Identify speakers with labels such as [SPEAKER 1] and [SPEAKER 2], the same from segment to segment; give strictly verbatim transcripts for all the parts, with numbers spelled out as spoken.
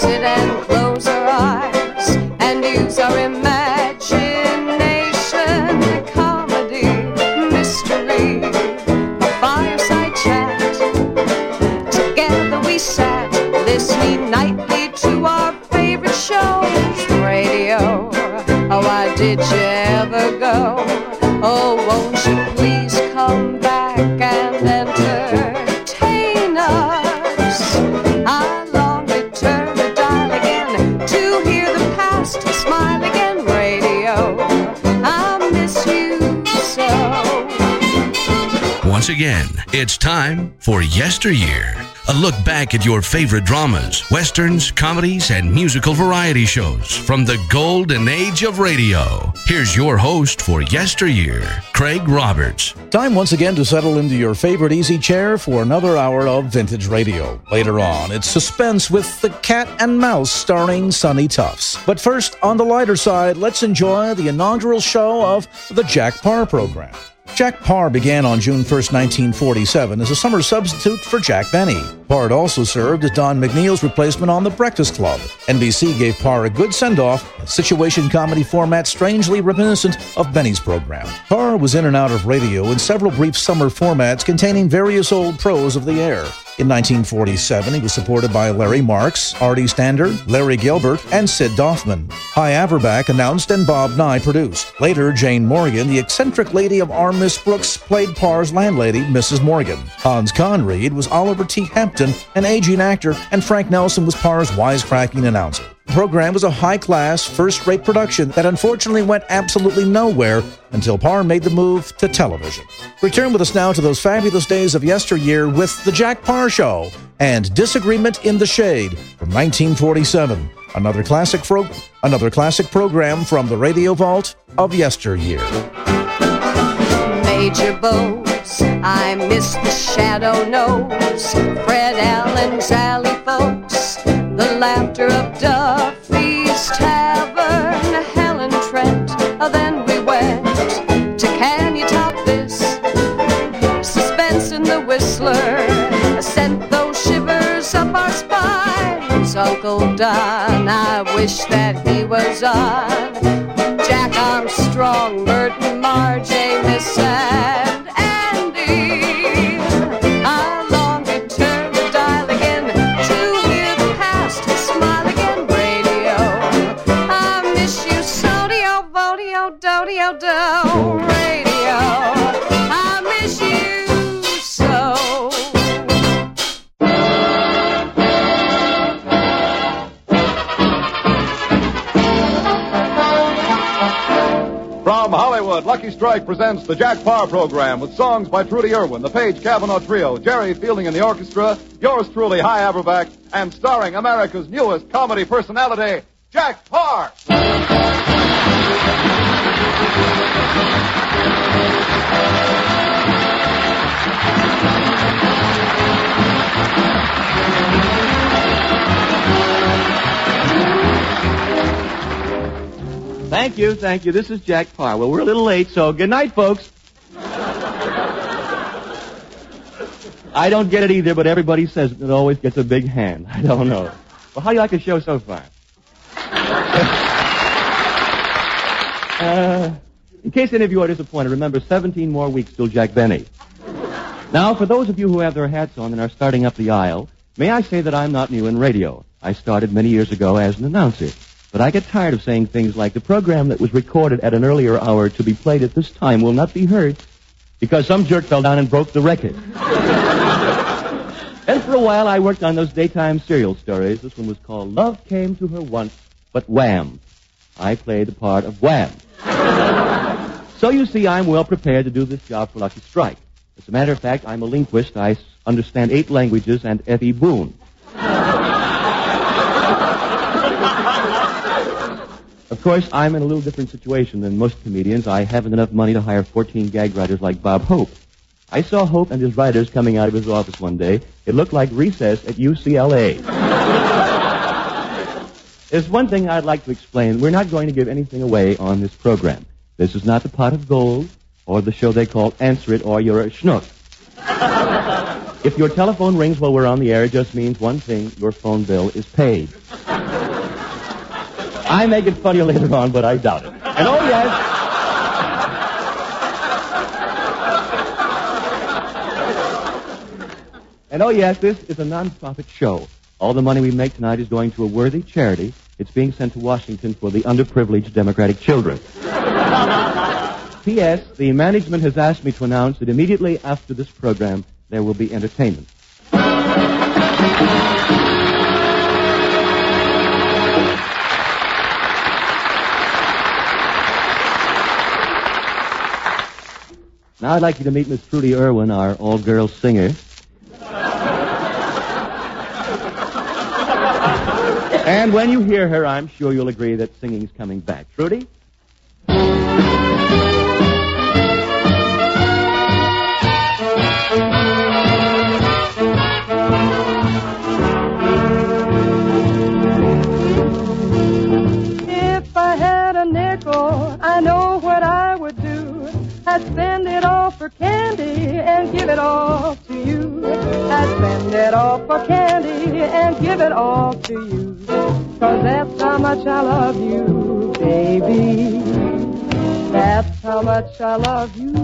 [SPEAKER 1] sit and close our eyes and use our imagination. Comedy, mystery, a fireside chat. Together we sat, listening nightly to our favorite shows. Radio, oh, why did you ever go? Oh, won't you please come back and entertain us? I long to turn the dial again to hear the past smile again. Radio, I miss you so.
[SPEAKER 2] Once again, it's time for Yesteryear. A look back at your favorite dramas, westerns, comedies, and musical variety shows from the golden age of radio. Here's your host for Yesteryear, Craig Roberts.
[SPEAKER 3] Time once again to settle into your favorite easy chair for another hour of vintage radio. Later on, it's Suspense with The Cat and Mouse starring Sonny Tufts. But first, on the lighter side, let's enjoy the inaugural show of the Jack Paar program. Jack Paar began on June first, nineteen forty-seven as a summer substitute for Jack Benny. Paar also served as Don McNeil's replacement on The Breakfast Club. N B C gave Paar a good send-off, a situation comedy format strangely reminiscent of Benny's program. Paar was in and out of radio in several brief summer formats containing various old pros of the air. In nineteen forty-seven, he was supported by Larry Marks, Artie Stander, Larry Gilbert, and Sid Doffman. Hy Averback announced and Bob Nye produced. Later, Jane Morgan, the eccentric lady of Our Miss Brooks, played Parr's landlady, Missus Morgan. Hans Conried was Oliver T. Hampton, an aging actor, and Frank Nelson was Parr's wisecracking announcer. The program was a high-class, first-rate production that unfortunately went absolutely nowhere until Parr made the move to television. Return with us now to those fabulous days of yesteryear with The Jack Paar Show and Disagreement in the Shade from nineteen forty-seven. Another classic, fro- another classic program from the Radio Vault of yesteryear.
[SPEAKER 1] Major Bowes, I miss the Shadow Nose, Fred Allen's Alley Folks, the laughter of Duffy's Tavern, Helen Trent. Then we went to Can You Top This? Suspense in the Whistler sent those shivers up our spines. Uncle Don, I wish that he was on. Jack Armstrong, Merton, Marjay, Miss and Andy. I long to turn the dial again to hear the past smile again. Radio, I miss you so. Dio, vodio, do-dio, do. Radio, I miss you so.
[SPEAKER 4] From Hollywood, Lucky Strike presents the Jack Paar program with songs by Trudy Irwin, the Page Cavanaugh Trio, Jerry Fielding in the orchestra, yours truly, Hy Averback, and starring America's newest comedy personality, Jack Paar.
[SPEAKER 5] Thank you, thank you. This is Jack Paar. Well, we're a little late, so good night, folks. I don't get it either, but everybody says it always gets a big hand. I don't know. Well, how do you like the show so far? uh, in case any of you are disappointed, remember seventeen more weeks till Jack Benny. Now, for those of you who have their hats on and are starting up the aisle, may I say that I'm not new in radio. I started many years ago as an announcer. But I get tired of saying things like the program that was recorded at an earlier hour to be played at this time will not be heard because some jerk fell down and broke the record. And for a while I worked on those daytime serial stories. This one was called Love Came to Her Once, but Wham. I played the part of Wham. So you see, I'm well prepared to do this job for Lucky Strike. As a matter of fact, I'm a linguist. I understand eight languages and Effie Boone. Of course, I'm in a little different situation than most comedians. I haven't enough money to hire fourteen gag writers like Bob Hope. I saw Hope and his writers coming out of his office one day. It looked like recess at U C L A. There's one thing I'd like to explain. We're not going to give anything away on this program. This is not the Pot of Gold or the show they call Answer It or You're a Schnook. If your telephone rings while we're on the air, it just means one thing. Your phone bill is paid. I may get funnier later on, but I doubt it. And oh, yes. And oh, yes, this is a non-profit show. All the money we make tonight is going to a worthy charity. It's being sent to Washington for the underprivileged Democratic children. P S. The management has asked me to announce that immediately after this program, there will be entertainment. Now I'd like you to meet Miss Trudy Irwin, our all-girls singer. And when you hear her, I'm sure you'll agree that singing's coming back. Trudy?
[SPEAKER 1] If I had a nickel, I know what I would do. I'd spend it all for candy and give it all to you. I'd spend it all for candy and give it all to you. 'Cause that's how much I love you, baby. That's how much I love you.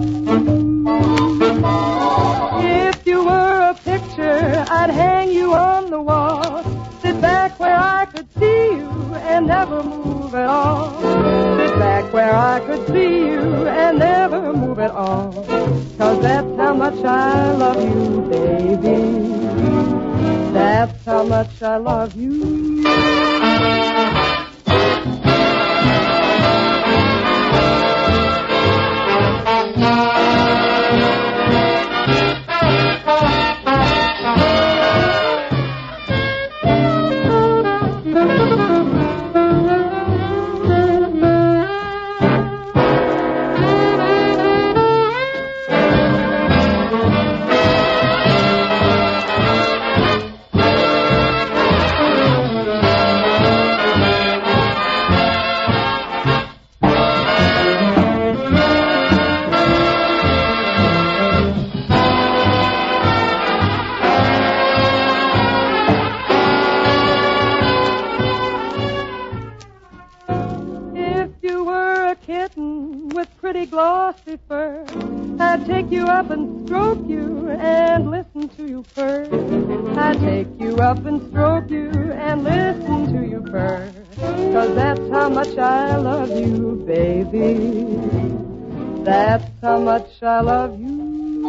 [SPEAKER 1] If you were a picture, I'd hang you on the wall. Sit back where I could see you and never move at all. Sit back where I could see you and never move at all. 'Cause that's how much I love you, baby. That's how much I love you. Glossy fur, I'd take you up and stroke you and listen to you purr. I'd take you up and stroke you and listen to you purr. 'Cause that's how much I love you, baby. That's how much I love you.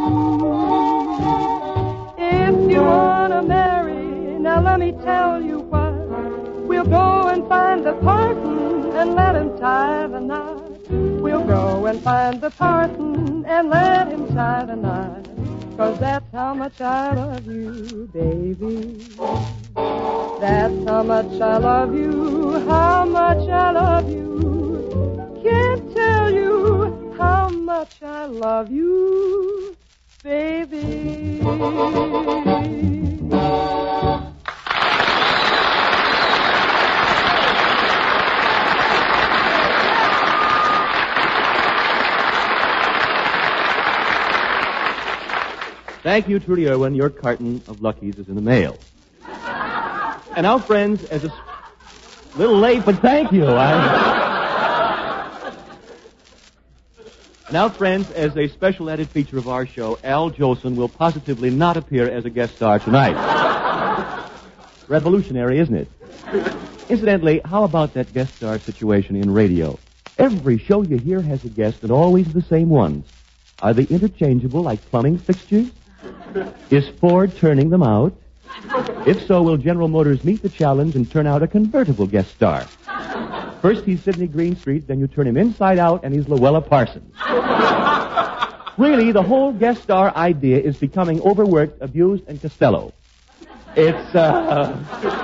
[SPEAKER 1] If you wanna marry, now let me tell you what. We'll go and find the parson and let him tie the knot. We'll go and find the parson and let him tie the knot. 'Cause that's how much I love you, baby. That's how much I love you, how much I love you. Can't tell you how much I love you, baby.
[SPEAKER 5] Thank you, Trudy Irwin. Your carton of Luckies is in the mail. And now, friends, as a s- little late, but thank you. I... Now, friends, as a special added feature of our show, Al Jolson will positively not appear as a guest star tonight. Revolutionary, isn't it? Incidentally, how about that guest star situation in radio? Every show you hear has a guest, and always the same ones. Are they interchangeable like plumbing fixtures? Is Ford turning them out? If so, will General Motors meet the challenge and turn out a convertible guest star? First he's Sidney Greenstreet, then you turn him inside out and he's Luella Parsons. Really, the whole guest star idea is becoming overworked, abused, and Costello. It's, uh...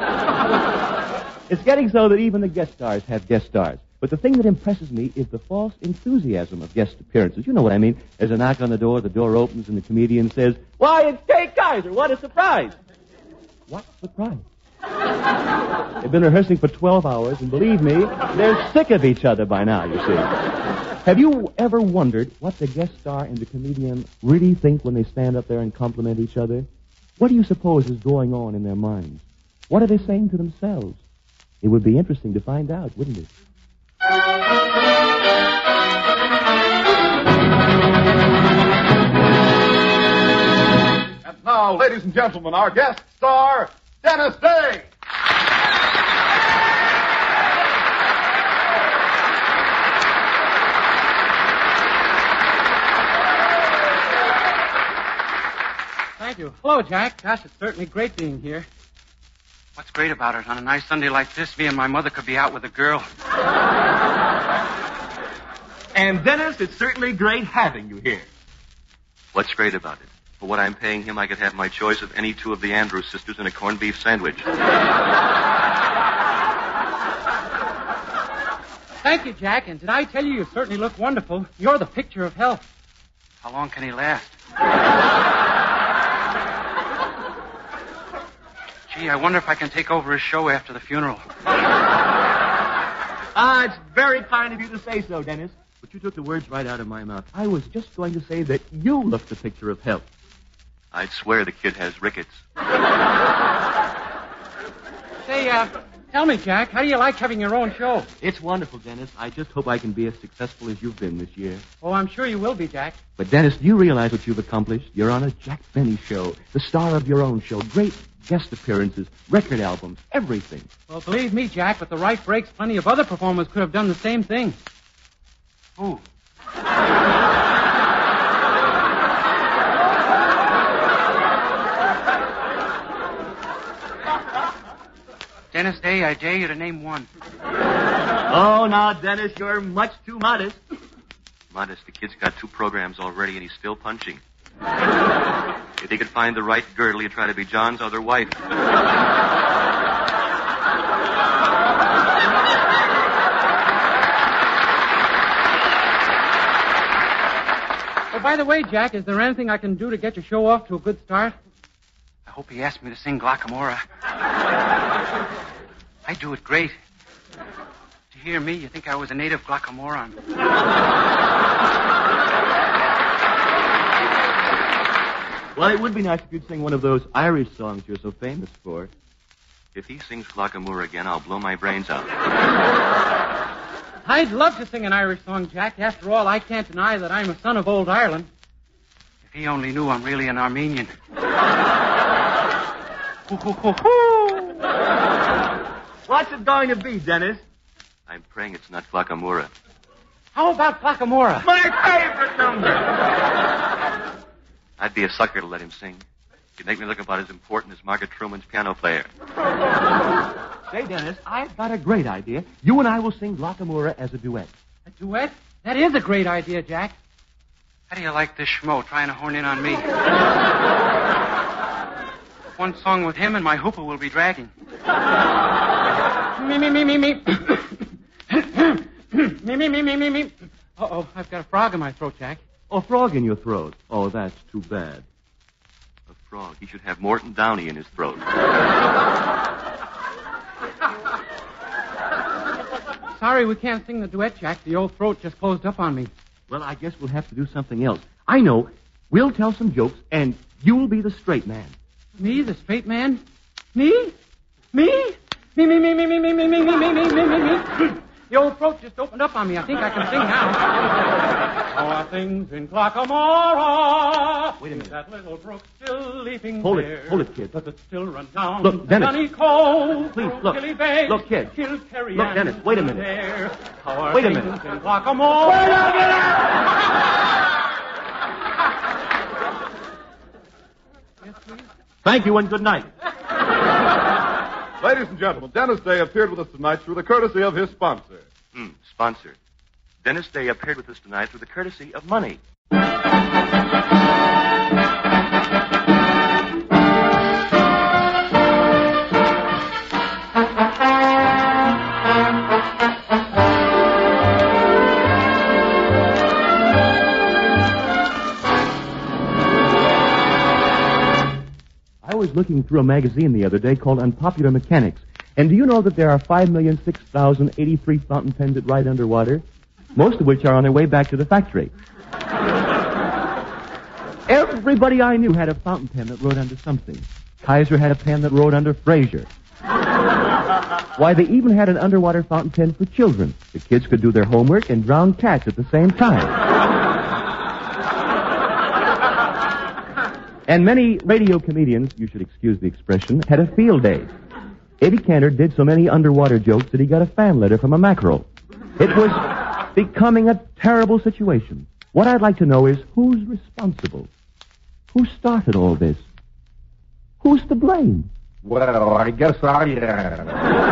[SPEAKER 5] it's getting so that even the guest stars have guest stars. But the thing that impresses me is the false enthusiasm of guest appearances. You know what I mean? There's a knock on the door, the door opens, and the comedian says, "Why, it's Kate Kaiser! What a surprise!" What surprise? They've been rehearsing for twelve hours, and believe me, they're sick of each other by now, you see. Have you ever wondered what the guest star and the comedian really think when they stand up there and compliment each other? What do you suppose is going on in their minds? What are they saying to themselves? It would be interesting to find out, wouldn't it?
[SPEAKER 4] And now, ladies and gentlemen, our guest star, Dennis Day.
[SPEAKER 6] Thank you. Hello, Jack. Gosh, it's certainly great being here.
[SPEAKER 7] What's great about it? On a nice Sunday like this, me and my mother could be out with a girl.
[SPEAKER 5] And Dennis, it's certainly great having you here.
[SPEAKER 8] What's great about it? For what I'm paying him, I could have my choice of any two of the Andrews sisters in a corned beef sandwich.
[SPEAKER 6] Thank you, Jack. And did I tell you, you certainly look wonderful. You're the picture of health.
[SPEAKER 7] How long can he last? Gee, I wonder if I can take over his show after the funeral.
[SPEAKER 5] Ah, it's very kind of you to say so, Dennis. But you took the words right out of my mouth. I was just going to say that you look the picture of health.
[SPEAKER 8] I'd swear the kid has rickets.
[SPEAKER 6] Say, uh, tell me, Jack, how do you like having your own show?
[SPEAKER 5] It's wonderful, Dennis. I just hope I can be as successful as you've been this year.
[SPEAKER 6] Oh, I'm sure you will be, Jack.
[SPEAKER 5] But, Dennis, do you realize what you've accomplished? You're on a Jack Benny show, the star of your own show. Great guest appearances, record albums, everything.
[SPEAKER 6] Well, believe me, Jack, with the right breaks, plenty of other performers could have done the same thing.
[SPEAKER 7] Who? Dennis Day, I dare you to name one.
[SPEAKER 5] Oh, now, Dennis, you're much too modest.
[SPEAKER 8] Modest, the kid's got two programs already and he's still punching. If he could find the right girdle, he'd try to be John's other wife.
[SPEAKER 6] Oh, by the way, Jack, is there anything I can do to get your show off to a good start?
[SPEAKER 7] I hope he asked me to sing Glockamora. I do it great. To hear me, you think I was a native Glockamoran.
[SPEAKER 5] Well, it would be nice if you'd sing one of those Irish songs you're so famous for.
[SPEAKER 8] If he sings Glockamora again, I'll blow my brains out.
[SPEAKER 6] I'd love to sing an Irish song, Jack. After all, I can't deny that I'm a son of old Ireland.
[SPEAKER 7] If he only knew I'm really an Armenian.
[SPEAKER 5] What's it going to be, Dennis?
[SPEAKER 8] I'm praying it's not Glockamora.
[SPEAKER 6] How about Glockamora?
[SPEAKER 5] My favorite number!
[SPEAKER 8] I'd be a sucker to let him sing. He'd make me look about as important as Margaret Truman's piano player.
[SPEAKER 5] Say, Dennis, I've got a great idea. You and I will sing Glockamora as a duet.
[SPEAKER 6] A duet? That is a great idea, Jack.
[SPEAKER 7] How do you like this schmo trying to horn in on me? One song with him and my hooper will be dragging.
[SPEAKER 6] Me, me, me, me, me. me, me, me, me, me, me. Uh-oh, I've got a frog in my throat, Jack.
[SPEAKER 5] A frog in your throat. Oh, that's too bad.
[SPEAKER 8] A frog. He should have Morton Downey in his throat.
[SPEAKER 6] Sorry, we can't sing the duet, Jack. The old throat just closed up on me.
[SPEAKER 5] Well, I guess we'll have to do something else. I know. We'll tell some jokes, and you'll be the straight man.
[SPEAKER 6] Me, the straight man? Me? Me? Me, me, me, me, me, me, me, me, me, me, me, me, me, me. The old throat just opened up on me. I think I can sing now. How are things in Glockamora?
[SPEAKER 5] Wait a minute.
[SPEAKER 6] That little brook still leaping
[SPEAKER 5] Hold
[SPEAKER 6] there.
[SPEAKER 5] it. Hold it, kid.
[SPEAKER 6] Does it still run down?
[SPEAKER 5] Look, Dennis.
[SPEAKER 6] Sunny cold.
[SPEAKER 5] Please, look.
[SPEAKER 6] Killy Bay,
[SPEAKER 5] Look, kid.
[SPEAKER 6] Kilkerry
[SPEAKER 5] Look, Dennis, wait a minute.
[SPEAKER 6] There. How are
[SPEAKER 5] Wait a
[SPEAKER 6] things
[SPEAKER 5] minute.
[SPEAKER 6] in Glockamora?
[SPEAKER 5] Wait a minute!
[SPEAKER 6] Yes, please.
[SPEAKER 5] Thank you and good night.
[SPEAKER 4] Ladies and gentlemen, Dennis Day appeared with us tonight through the courtesy of his sponsor.
[SPEAKER 8] Hmm, sponsor. Dennis Day appeared with us tonight through the courtesy of money.
[SPEAKER 5] I was looking through a magazine the other day called Unpopular Mechanics. And do you know that there are five million six thousand eighty-three fountain pens that ride underwater? Most of which are on their way back to the factory. Everybody I knew had a fountain pen that rode under something. Kaiser had a pen that rode under Fraser. Why, they even had an underwater fountain pen for children. The kids could do their homework and drown cats at the same time. And many radio comedians, you should excuse the expression, had a field day. Eddie Cantor did so many underwater jokes that he got a fan letter from a mackerel. It was becoming a terrible situation. What I'd like to know is who's responsible? Who started all this? Who's to blame?
[SPEAKER 9] Well, I guess I am.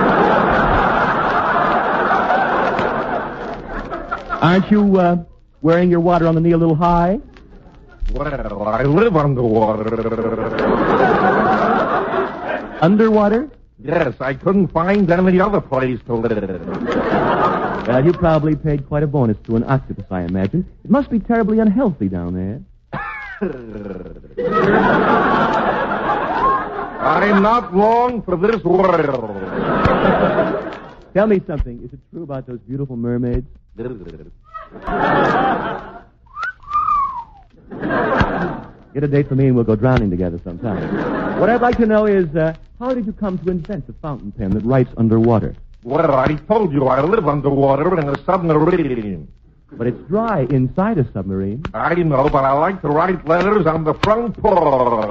[SPEAKER 5] Aren't you uh, wearing your water on the knee a little high?
[SPEAKER 9] Well, I live underwater.
[SPEAKER 5] Underwater?
[SPEAKER 9] Yes, I couldn't find any other place to live.
[SPEAKER 5] Well, you probably paid quite a bonus to an octopus, I imagine. It must be terribly unhealthy down there.
[SPEAKER 9] I'm not long for this world.
[SPEAKER 5] Tell me something. Is it true about those beautiful mermaids? Get a date for me and we'll go drowning together sometime. What I'd like to know is, uh, how did you come to invent the fountain pen that writes underwater?
[SPEAKER 9] Well, I told you I live underwater in a submarine.
[SPEAKER 5] But it's dry inside a submarine.
[SPEAKER 9] I know, but I like to write letters on the front porch.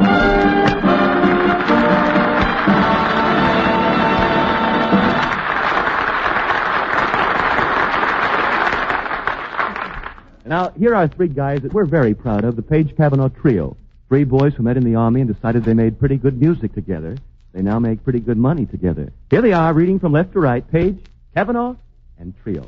[SPEAKER 5] Now, here are three guys that we're very proud of, the Page Cavanaugh Trio. Three boys who met in the Army and decided they made pretty good music together. They now make pretty good money together. Here they are, reading from left to right, Page, Cavanaugh, and Trio.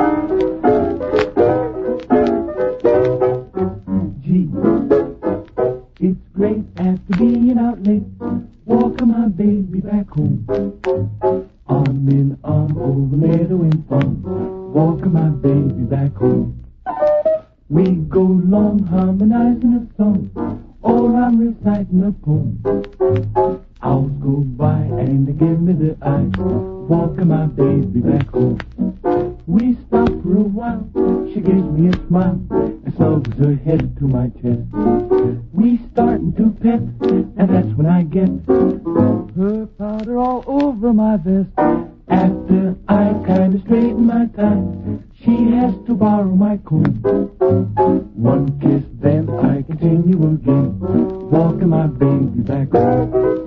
[SPEAKER 10] Gee, it's great after being out late, walking my baby back home. Arm in arm over meadow and farm, walking my baby back home. We go long harmonizing a song, or I'm reciting a poem. Hours go by and they give me the eye, walking my baby back home. We stop for a while, she gives me a smile, and snuggles her head to my chest. We starting to pet, and that's when I get her powder all over my vest. After I kind of straighten my tie, she has to borrow my comb. One kiss, then I continue again, walking my baby back home.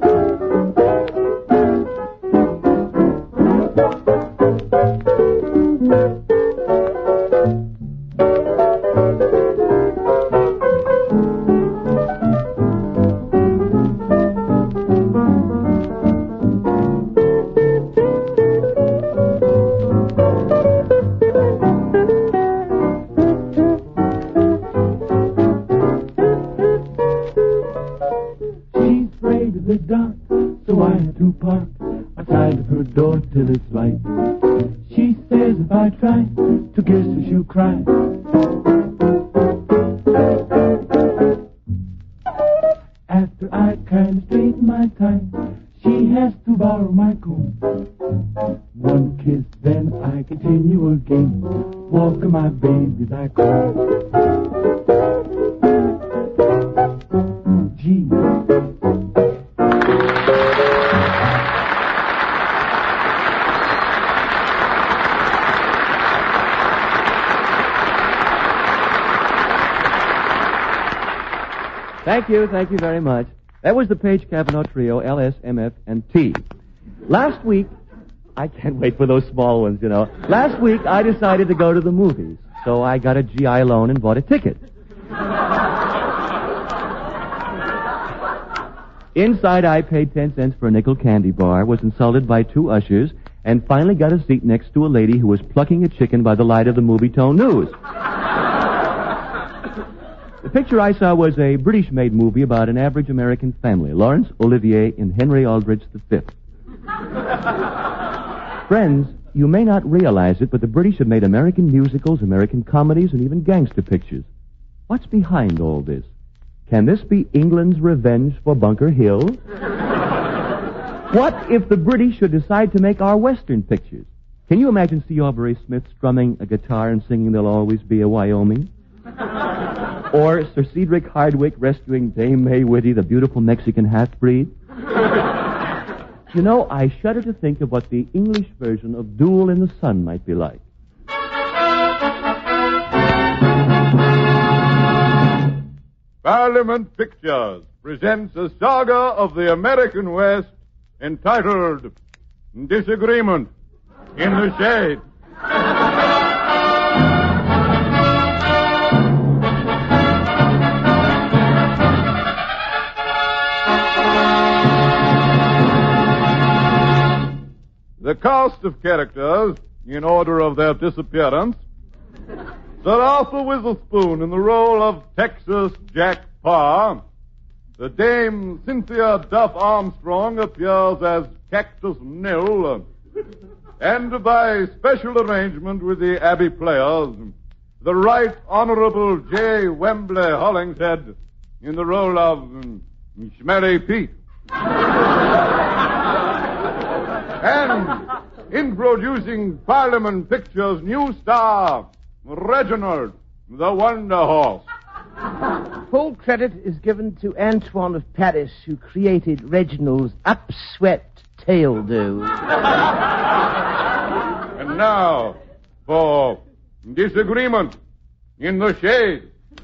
[SPEAKER 10] The dark, so I had to park outside of her door till it's light. She says if I try to kiss her, she'll cry. After I kind of straighten my tie, she has to borrow my comb. One kiss, then I continue again, walking my baby back home. Gee.
[SPEAKER 5] Thank you, thank you very much. That was the Page Cavanaugh Trio, L, S, M, F, and T. Last week, I can't wait for those small ones, you know. Last week, I decided to go to the movies, so I got a G I loan and bought a ticket. Inside, I paid ten cents for a nickel candy bar, was insulted by two ushers, and finally got a seat next to a lady who was plucking a chicken by the light of the Movie-Tone News. The picture I saw was a British-made movie about an average American family, Laurence Olivier and Henry Aldrich the Fifth. Friends, you may not realize it, but the British have made American musicals, American comedies, and even gangster pictures. What's behind all this? Can this be England's revenge for Bunker Hill? What if the British should decide to make our Western pictures? Can you imagine C. Aubrey Smith strumming a guitar and singing There'll Always Be a Wyoming? Or Sir Cedric Hardwicke rescuing Dame May Whitty, the beautiful Mexican half-breed? You know, I shudder to think of what the English version of Duel in the Sun might be like.
[SPEAKER 4] Parliament Pictures presents a saga of the American West entitled Disagreement in the Shade. The cast of characters, in order of their disappearance: Sir Arthur Witherspoon in the role of Texas Jack Parr. The Dame Cynthia Duff Armstrong appears as Cactus Nell. And by special arrangement with the Abbey Players, the Right Honorable J. Wembley Hollingshead in the role of um, Smelly Pete. And introducing Parliament Pictures' new star, Reginald, the Wonder Horse.
[SPEAKER 11] Full credit is given to Antoine of Paris, who created Reginald's upswept tail do.
[SPEAKER 4] And now, for Disagreement in the Shade.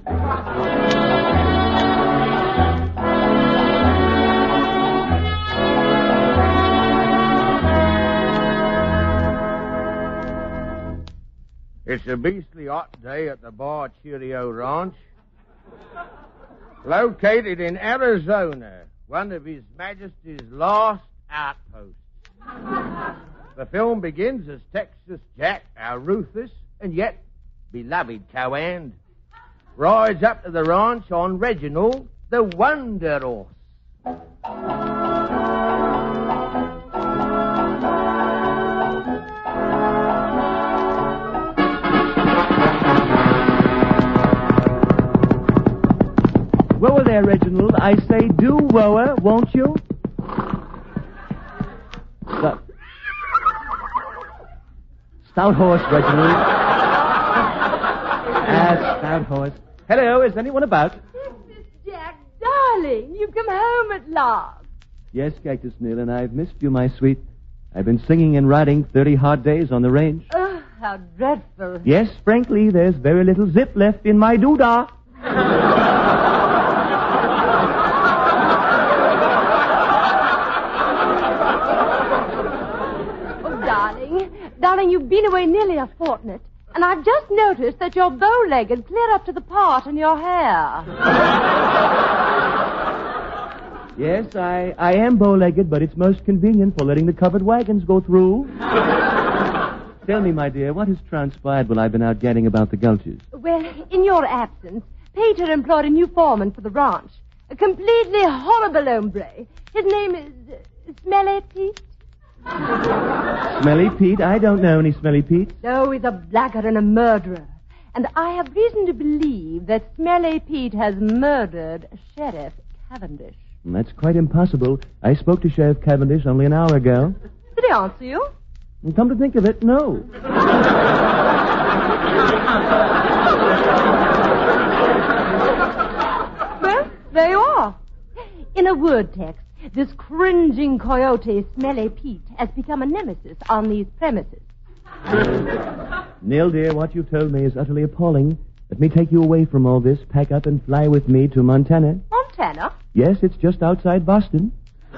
[SPEAKER 11] It's a beastly hot day at the Bar Cheerio Ranch. Located in Arizona, one of His Majesty's last outposts. The film begins as Texas Jack, our ruthless and yet beloved co-hand, rides up to the ranch on Reginald, the Wonder Horse.
[SPEAKER 5] Whoa there, Reginald. I say do whoa, won't you? Stout, stout horse, Reginald. Ah, stout horse. Hello, is anyone about?
[SPEAKER 12] Texas Jack, darling, you've come home at last.
[SPEAKER 5] Yes, Cactus Neil, and I've missed you, my sweet. I've been singing and riding thirty hard days on the range.
[SPEAKER 12] Oh, how dreadful.
[SPEAKER 5] Yes, frankly, there's very little zip left in my doodah.
[SPEAKER 12] Darling, you've been away nearly a fortnight, and I've just noticed that you're bow-legged clear up to the part in your hair.
[SPEAKER 5] Yes, I, I am bow-legged, but it's most convenient for letting the covered wagons go through. Tell me, my dear, what has transpired while I've been out gadding about the gulches?
[SPEAKER 12] Well, in your absence, Peter employed a new foreman for the ranch. A completely horrible hombre. His name is uh, Smelly Pete.
[SPEAKER 5] Smelly Pete? I don't know any Smelly Pete.
[SPEAKER 12] No, he's a blackguard and a murderer. And I have reason to believe that Smelly Pete has murdered Sheriff Cavendish.
[SPEAKER 5] That's quite impossible. I spoke to Sheriff Cavendish only an hour ago.
[SPEAKER 12] Did he answer you?
[SPEAKER 5] And come to think of it, no.
[SPEAKER 12] Well, there you are. In a word text, this cringing coyote, Smelly Pete, has become a nemesis on these premises.
[SPEAKER 5] Neil, dear, what you've told me is utterly appalling. Let me take you away from all this, pack up and fly with me to Montana.
[SPEAKER 12] Montana?
[SPEAKER 5] Yes, it's just outside Boston.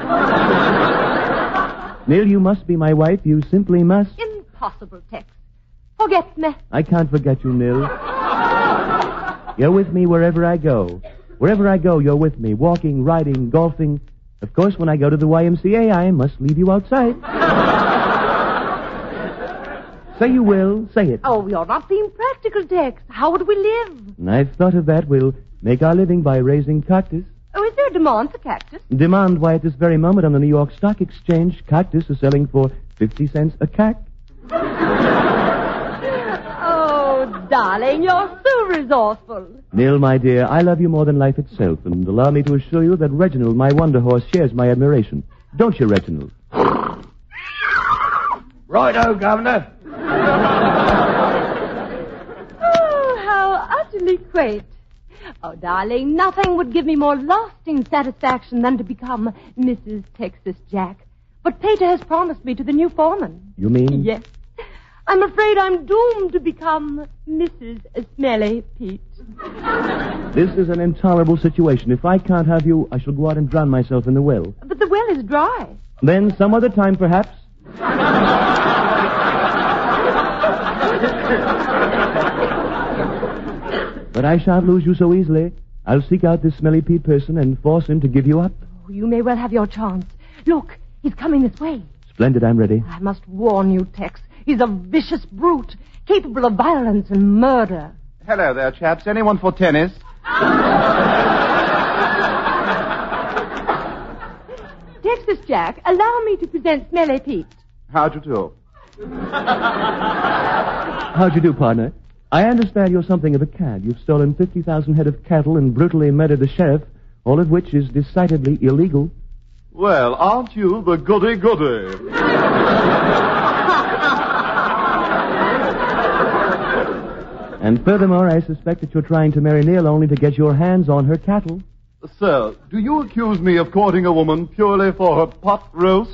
[SPEAKER 5] Neil, you must be my wife. You simply must.
[SPEAKER 12] Impossible, Tex. Forget me.
[SPEAKER 5] I can't forget you, Neil. You're with me wherever I go. Wherever I go, you're with me. Walking, riding, golfing. Of course, when I go to the Y M C A, I must leave you outside. Say you will. Say it.
[SPEAKER 12] Oh, you're not being practical, Tex. How would we live?
[SPEAKER 5] And I've thought of that. We'll make our living by raising cactus.
[SPEAKER 12] Oh, is there a demand for cactus?
[SPEAKER 5] Demand? Why, at this very moment on the New York Stock Exchange, cactus is selling for fifty cents a cack.
[SPEAKER 12] Oh, darling, you're so resourceful.
[SPEAKER 5] Neil, my dear, I love you more than life itself, and allow me to assure you that Reginald, my wonder horse, shares my admiration. Don't you, Reginald?
[SPEAKER 11] Righto, Governor.
[SPEAKER 12] Oh, how utterly quaint. Oh, darling, nothing would give me more lasting satisfaction than to become Missus Texas Jack. But Pater has promised me to the new foreman.
[SPEAKER 5] You mean?
[SPEAKER 12] Yes. I'm afraid I'm doomed to become Missus Smelly Pete.
[SPEAKER 5] This is an intolerable situation. If I can't have you, I shall go out and drown myself in the well.
[SPEAKER 12] But the well is dry.
[SPEAKER 5] Then some other time, perhaps. But I shan't lose you so easily. I'll seek out this Smelly Pete person and force him to give you up.
[SPEAKER 12] Oh, you may well have your chance. Look, he's coming this way.
[SPEAKER 5] Splendid, I'm ready.
[SPEAKER 12] I must warn you, Tex. He's a vicious brute, capable of violence and murder.
[SPEAKER 4] Hello there, chaps. Anyone for tennis?
[SPEAKER 12] Texas Jack, allow me to present Smelly Pete.
[SPEAKER 4] How'd you do?
[SPEAKER 5] How'd you do, partner? I understand you're something of a cad. You've stolen fifty thousand head of cattle and brutally murdered the sheriff, all of which is decidedly illegal.
[SPEAKER 4] Well, aren't you the goody-goody?
[SPEAKER 5] And furthermore, I suspect that you're trying to marry Neil only to get your hands on her cattle.
[SPEAKER 4] Sir, do you accuse me of courting a woman purely for her pot roast?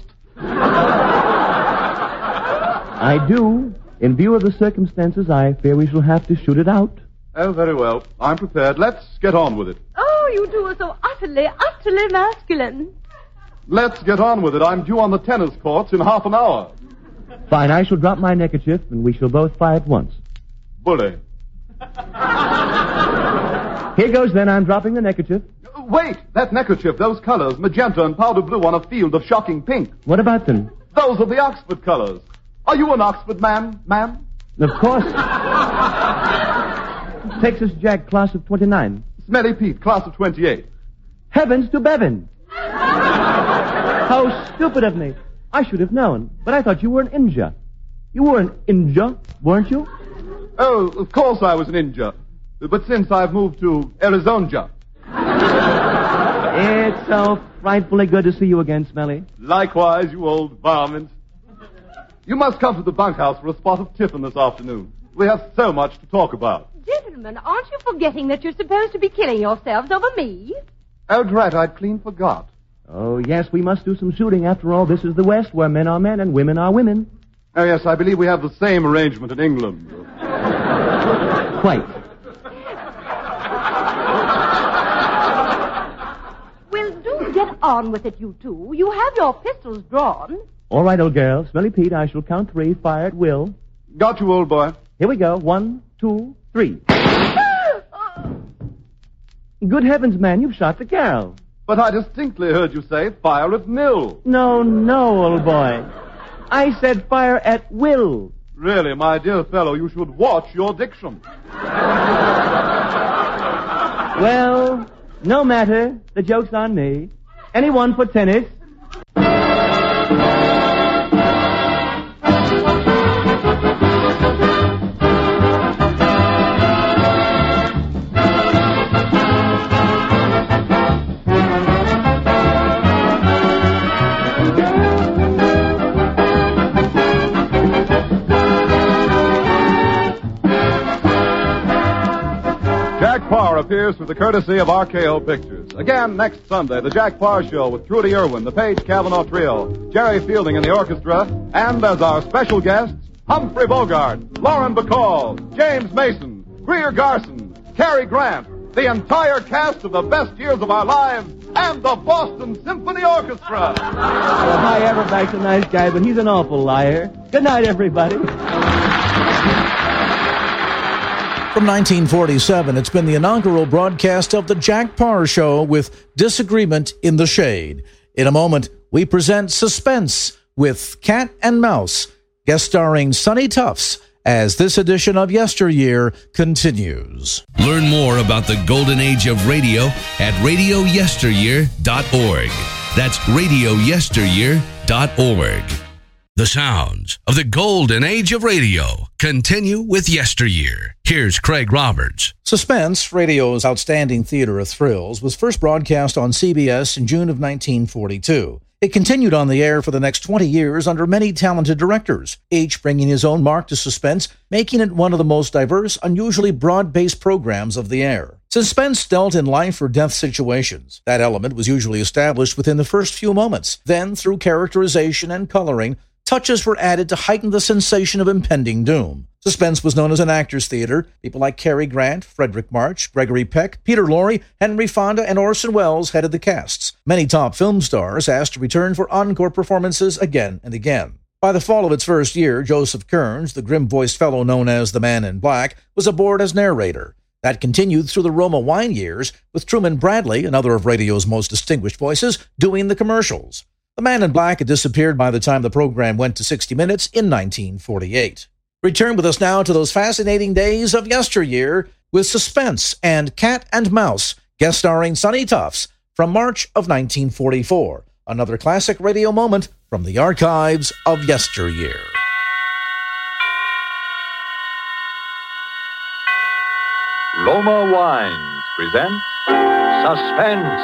[SPEAKER 5] I do. In view of the circumstances, I fear we shall have to shoot it out.
[SPEAKER 4] Oh, very well. I'm prepared. Let's get on with it.
[SPEAKER 12] Oh, you two are so utterly, utterly masculine.
[SPEAKER 4] Let's get on with it. I'm due on the tennis courts in half an hour.
[SPEAKER 5] Fine, I shall drop my neckerchief, and we shall both fire at once.
[SPEAKER 4] Bully.
[SPEAKER 5] Here goes, then. I'm dropping the neckerchief.
[SPEAKER 4] Wait! That neckerchief, those colors, magenta and powder blue on a field of shocking pink.
[SPEAKER 5] What about them?
[SPEAKER 4] Those are the Oxford colors. Are you an Oxford man, ma'am?
[SPEAKER 5] Of course. Texas Jack, class of twenty-nine.
[SPEAKER 4] Smelly Pete, class of twenty-eight.
[SPEAKER 5] Heavens to Bevan. How stupid of me. I should have known, but I thought you were an Inja. You were an Inja, weren't you?
[SPEAKER 4] Oh, of course I was an Inja. But since I've moved to Arizona.
[SPEAKER 5] It's so frightfully good to see you again, Smelly.
[SPEAKER 4] Likewise, you old varmint. You must come to the bunkhouse for a spot of tiffin this afternoon. We have so much to talk about.
[SPEAKER 12] Gentlemen, aren't you forgetting that you're supposed to be killing yourselves over me?
[SPEAKER 4] Oh, drat, I'd clean forgot.
[SPEAKER 5] Oh, yes, we must do some shooting. After all, this is the West, where men are men and women are women.
[SPEAKER 4] Oh, yes, I believe we have the same arrangement in England.
[SPEAKER 5] Quite.
[SPEAKER 12] Well, do get on with it, you two. You have your pistols drawn.
[SPEAKER 5] All right, old girl. Smelly Pete, I shall count three. Fire at will.
[SPEAKER 4] Got you, old boy.
[SPEAKER 5] Here we go. One, two, three. Good heavens, man, you've shot the girl.
[SPEAKER 4] But I distinctly heard you say fire at nil.
[SPEAKER 5] No, no, old boy. I said fire at will.
[SPEAKER 4] Really, my dear fellow, you should watch your diction.
[SPEAKER 5] Well, no matter. The joke's on me. Anyone for tennis?
[SPEAKER 4] Jack Parr appears through the courtesy of R K O Pictures. Again, next Sunday, the Jack Parr Show with Trudy Irwin, the Page Cavanaugh Trio, Jerry Fielding in the orchestra, and as our special guests, Humphrey Bogart, Lauren Bacall, James Mason, Greer Garson, Cary Grant, the entire cast of The Best Years of Our Lives, and the Boston Symphony Orchestra.
[SPEAKER 5] Well, Hi Everback's a nice guy, but he's an awful liar. Good night, everybody.
[SPEAKER 3] From nineteen forty-seven, it's been the inaugural broadcast of the Jack Parr Show with Disagreement in the Shade. In a moment, we present Suspense with Cat and Mouse, guest starring Sonny Tufts, as this edition of Yesteryear continues.
[SPEAKER 2] Learn more about the golden age of radio at radio yesteryear dot org. That's radio yesteryear dot org. The sounds of the golden age of radio continue with Yesteryear. Here's Craig Roberts.
[SPEAKER 3] Suspense, radio's outstanding theater of thrills, was first broadcast on C B S in June of nineteen forty-two. It continued on the air for the next twenty years under many talented directors, each bringing his own mark to Suspense, making it one of the most diverse, unusually broad-based programs of the air. Suspense dealt in life or death situations. That element was usually established within the first few moments. Then, through characterization and coloring, touches were added to heighten the sensation of impending doom. Suspense was known as an actors' theater. People like Cary Grant, Frederick March, Gregory Peck, Peter Lorre, Henry Fonda, and Orson Welles headed the casts. Many top film stars asked to return for encore performances again and again. By the fall of its first year, Joseph Kearns, the grim-voiced fellow known as the Man in Black, was aboard as narrator. That continued through the Roma Wine years, with Truman Bradley, another of radio's most distinguished voices, doing the commercials. The Man in Black had disappeared by the time the program went to sixty minutes in nineteen forty-eight. Return with us now to those fascinating days of yesteryear with Suspense and Cat and Mouse, guest starring Sonny Tufts, from March of nineteen forty-four. Another classic radio moment from the archives of yesteryear.
[SPEAKER 13] Roma Wines presents Suspense.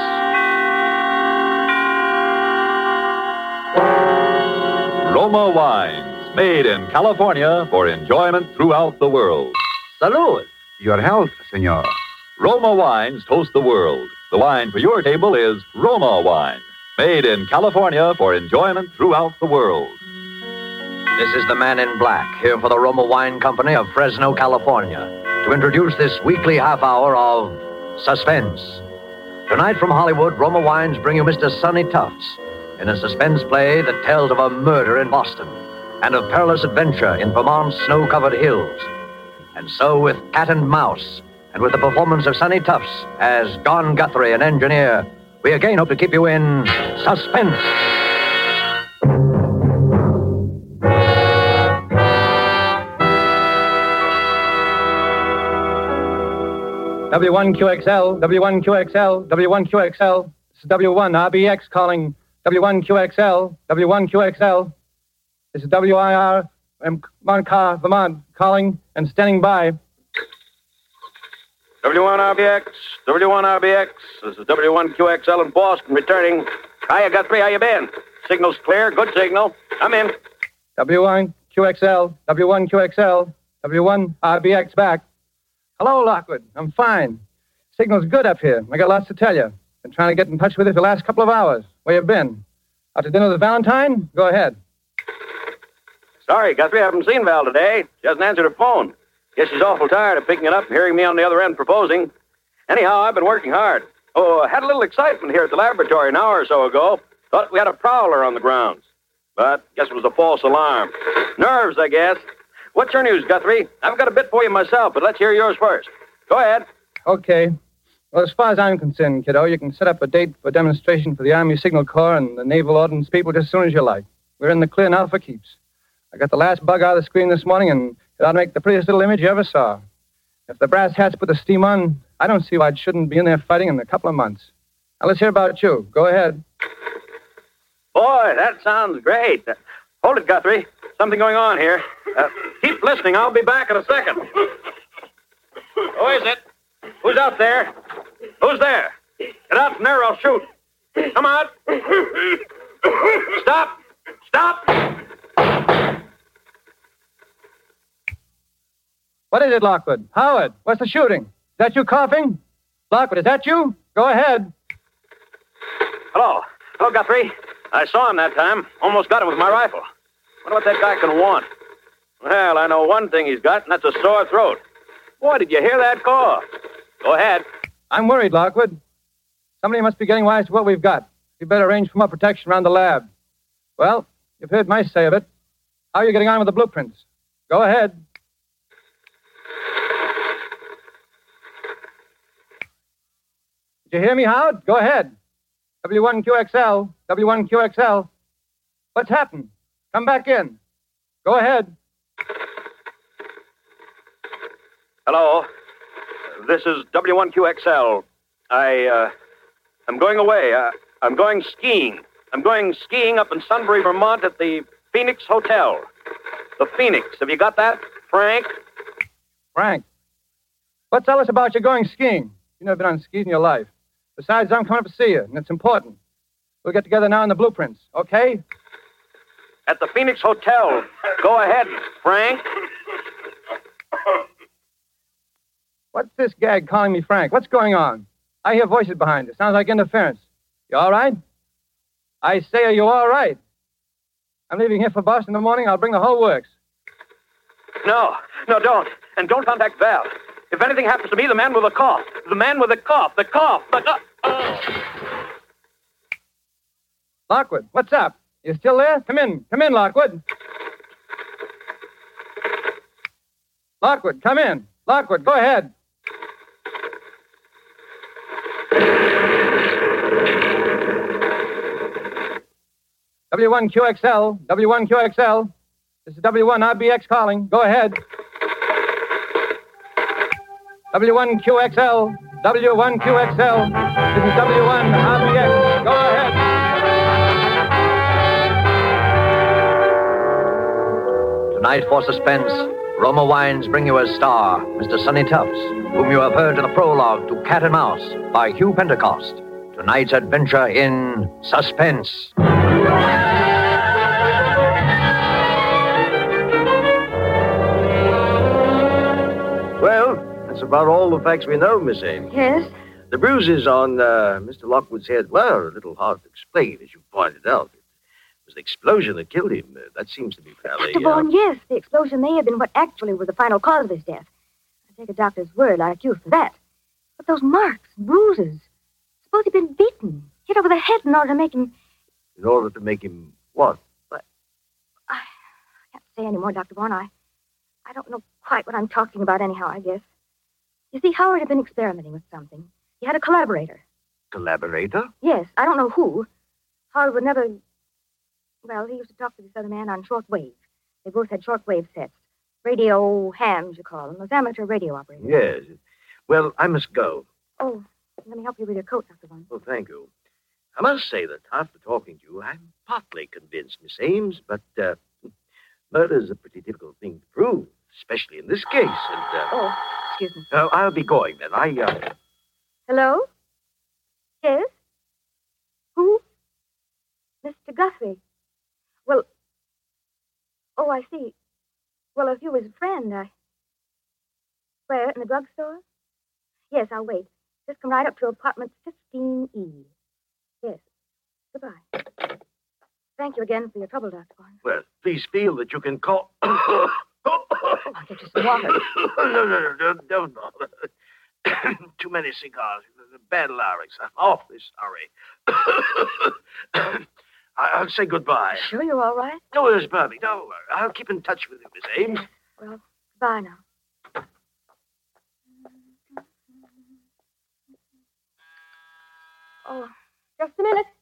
[SPEAKER 13] Roma Wines, made in California for enjoyment throughout the world. Salud.
[SPEAKER 14] Your health, senor.
[SPEAKER 13] Roma Wines toast the world. The wine for your table is Roma Wine, made in California for enjoyment throughout the world.
[SPEAKER 15] This is the Man in Black, here for the Roma Wine Company of Fresno, California, to introduce this weekly half hour of Suspense. Tonight from Hollywood, Roma Wines bring you Mister Sonny Tufts in a suspense play that tells of a murder in Boston and of perilous adventure in Vermont's snow-covered hills. And so with Cat and Mouse, and with the performance of Sonny Tufts as Don Guthrie, an engineer, we again hope to keep you in suspense.
[SPEAKER 16] W one Q X L, W one Q X L, W one Q X L. This is W one R B X calling W one Q X L, W one Q X L. This is W I R M Montcar, Vermont, calling and standing by.
[SPEAKER 17] W one R B X, W one R B X. This is W one Q X L in Boston, returning. Hiya, Guthrie, how you been? Signal's clear, good signal. I'm in.
[SPEAKER 16] W one Q X L, W one Q X L, W one R B X back. Hello, Lockwood. I'm fine. Signal's good up here. I got lots to tell you. Been trying to get in touch with you for the last couple of hours. Where you been? Out to dinner with Valentine? Go ahead.
[SPEAKER 17] Sorry, Guthrie, I haven't seen Val today. She hasn't answered her phone. Guess she's awful tired of picking it up and hearing me on the other end proposing. Anyhow, I've been working hard. Oh, I had a little excitement here at the laboratory an hour or so ago. Thought we had a prowler on the grounds. But guess it was a false alarm. Nerves, I guess. What's your news, Guthrie? I've got a bit for you myself, but let's hear yours first. Go ahead.
[SPEAKER 16] Okay. Well, as far as I'm concerned, kiddo, you can set up a date for demonstration for the Army Signal Corps and the Naval Ordnance people just as soon as you like. We're in the clear now for keeps. I got the last bug out of the screen this morning, and it ought to make the prettiest little image you ever saw. If the brass hats put the steam on, I don't see why it shouldn't be in there fighting in a couple of months. Now, let's hear about you. Go ahead.
[SPEAKER 17] Boy, that sounds great. Uh, hold it, Guthrie. Something going on here. Uh, keep listening. I'll be back in a second. Who is it? Who's out there? Who's there? Get out from there or I'll shoot. Come out. Stop. Stop.
[SPEAKER 16] What is it, Lockwood? Howard, what's the shooting? Is that you coughing? Lockwood, is that you? Go ahead.
[SPEAKER 17] Hello. Hello, Guthrie. I saw him that time. Almost got him with my rifle. Wonder what that guy can want. Well, I know one thing he's got, and that's a sore throat. Boy, did you hear that cough? Go ahead.
[SPEAKER 16] I'm worried, Lockwood. Somebody must be getting wise to what we've got. We better arrange for more protection around the lab. Well, you've heard my say of it. How are you getting on with the blueprints? Go ahead. Did you hear me, Howard? Go ahead. W one Q X L, W one Q X L. What's happened? Come back in. Go ahead.
[SPEAKER 17] Hello. This is W one Q X L. I, uh, I'm going away. Uh, I'm going skiing. I'm going skiing up in Sunbury, Vermont at the Phoenix Hotel. The Phoenix. Have you got that, Frank?
[SPEAKER 16] Frank. What tell us about you going skiing? You've never been on skis in your life. Besides, I'm coming up to see you, and it's important. We'll get together now in the blueprints, okay?
[SPEAKER 17] At the Phoenix Hotel. Go ahead, Frank.
[SPEAKER 16] What's this gag calling me Frank? What's going on? I hear voices behind us. Sounds like interference. You all right? I say, are you all right? I'm leaving here for Boston in the morning. I'll bring the whole works.
[SPEAKER 17] No, no, don't. And don't contact Val. If anything happens to me, the man with the cough. The man with the cough. The cough. The cough. Uh...
[SPEAKER 16] Lockwood, what's up? You still there? Come in. Come in, Lockwood. Lockwood, come in. Lockwood, go ahead. W one Q X L, W one Q X L. This is W one R B X calling. Go ahead. W one Q X L, W one Q X L. This is W one R B X. Go ahead.
[SPEAKER 15] Tonight for Suspense, Roma Wines bring you as star Mister Sonny Tufts, whom you have heard in the prologue to Cat and Mouse by Hugh Pentecost. Tonight's adventure in Suspense.
[SPEAKER 14] Well, that's about all the facts we know, Miss Ames.
[SPEAKER 12] Yes?
[SPEAKER 14] The bruises on uh, Mister Lockwood's head were a little hard to explain, as you pointed out. It was the explosion that killed him. Uh, that seems to be fairly...
[SPEAKER 18] Doctor Vaughn, uh... yes, the explosion may have been what actually was the final cause of his death. I take a doctor's word like you for that. But those marks and bruises... Suppose he'd been beaten, hit over the head in order to make him...
[SPEAKER 14] In order to make him what?
[SPEAKER 18] But I can't say any more, Doctor Vaughn. I, I don't know quite what I'm talking about anyhow, I guess. You see, Howard had been experimenting with something. He had a collaborator.
[SPEAKER 14] Collaborator?
[SPEAKER 18] Yes, I don't know who. Howard would never... Well, he used to talk to this other man on shortwave. They both had shortwave sets. Radio hams, you call them. Those amateur radio operators.
[SPEAKER 14] Yes. Well, I must go.
[SPEAKER 18] Oh, let me help you with your coat, Doctor Vaughn.
[SPEAKER 14] Oh, thank you. I must say that after talking to you, I'm partly convinced, Miss Ames, but uh, murder's a pretty difficult thing to prove, especially in this case. And uh,
[SPEAKER 18] Oh, excuse me.
[SPEAKER 14] uh, I'll be going then. I, uh...
[SPEAKER 18] Hello? Yes? Who? Mister Guthrie. Well, oh, I see. Well, if you was a friend, I... Where, in the drugstore? Yes, I'll wait. Just come right up to apartment fifteen E. Yes. Goodbye. Thank you again for your trouble, Doctor Vaughn.
[SPEAKER 14] Well, please feel that you can call...
[SPEAKER 18] Oh, I'll get you some water.
[SPEAKER 14] no, no, no, no, don't bother. Too many cigars. Bad larynx. I'm awfully sorry. I'll say goodbye.
[SPEAKER 18] Sure you're all right?
[SPEAKER 14] No, it's perfect. Don't worry. I'll keep in touch with you, Miss Ames.
[SPEAKER 18] Yes. Well, goodbye now. Oh, just a minute.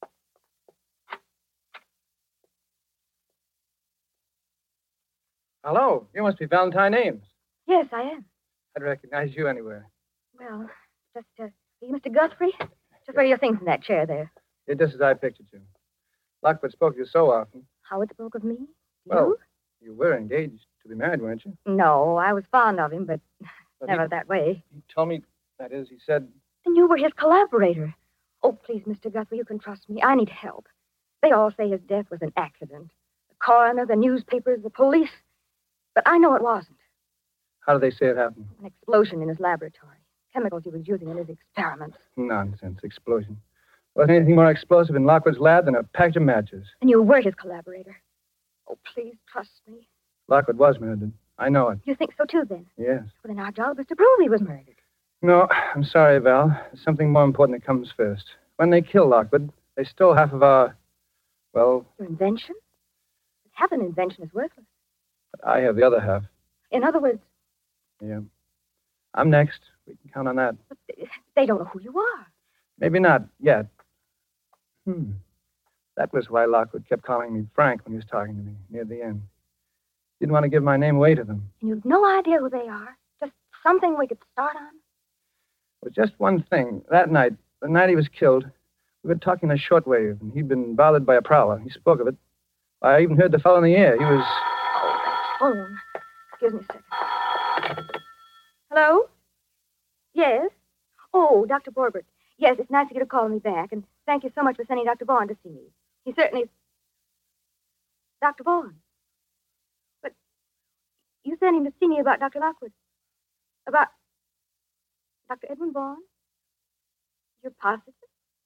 [SPEAKER 16] Hello, you must be Valentine Ames.
[SPEAKER 18] Yes, I am.
[SPEAKER 16] I'd recognize you anywhere.
[SPEAKER 18] Well, just, uh, are you Mister Guthrie? Just where are your things in that chair there?
[SPEAKER 16] You're just as I pictured you. Lockwood spoke of you so often.
[SPEAKER 18] Howard spoke of me?
[SPEAKER 16] Well,
[SPEAKER 18] You?
[SPEAKER 16] you were engaged to be married, weren't you?
[SPEAKER 18] No, I was fond of him, but,
[SPEAKER 16] But
[SPEAKER 18] never
[SPEAKER 16] he-
[SPEAKER 18] that way.
[SPEAKER 16] He told me, that is, he said,
[SPEAKER 18] And you were his collaborator. Oh, please, Mister Guthrie, you can trust me. I need help. They all say his death was an accident. The coroner, the newspapers, the police. But I know it wasn't.
[SPEAKER 16] how did they say it happened?
[SPEAKER 18] An explosion in his laboratory. Chemicals he was using in his experiments.
[SPEAKER 16] Nonsense, explosion. Wasn't anything more explosive in Lockwood's lab than a package of matches.
[SPEAKER 18] And you were his collaborator. Oh, please, trust me.
[SPEAKER 16] Lockwood was murdered. I know it.
[SPEAKER 18] You think so, too, then?
[SPEAKER 16] Yes.
[SPEAKER 18] Well, then our job is to prove he was murdered.
[SPEAKER 16] No, I'm sorry, Val. There's something more important that comes first. When they killed Lockwood, they stole half of our, well,
[SPEAKER 18] Your invention? Half an invention is worthless.
[SPEAKER 16] I have the other half.
[SPEAKER 18] In other words,
[SPEAKER 16] Yeah. I'm next. We can count on that.
[SPEAKER 18] they don't know who you are.
[SPEAKER 16] Maybe not yet. Hmm. That was why Lockwood kept calling me Frank when he was talking to me near the end. Didn't want to give my name away to them.
[SPEAKER 18] And you've no idea who they are. Just something we could start on.
[SPEAKER 16] It was just one thing. That night, the night he was killed, we were talking on shortwave, and he'd been bothered by a prowler. He spoke of it. I even heard the fellow in the air. He was...
[SPEAKER 18] Phone. Excuse me a second. Hello? Yes? Oh, Doctor Borbert. Yes, it's nice of you to call me back. And thank you so much for sending Doctor Vaughn to see me. He certainly... Doctor Vaughn? But you sent him to see me about Doctor Lockwood. About Doctor Edwin Vaughn? You're positive?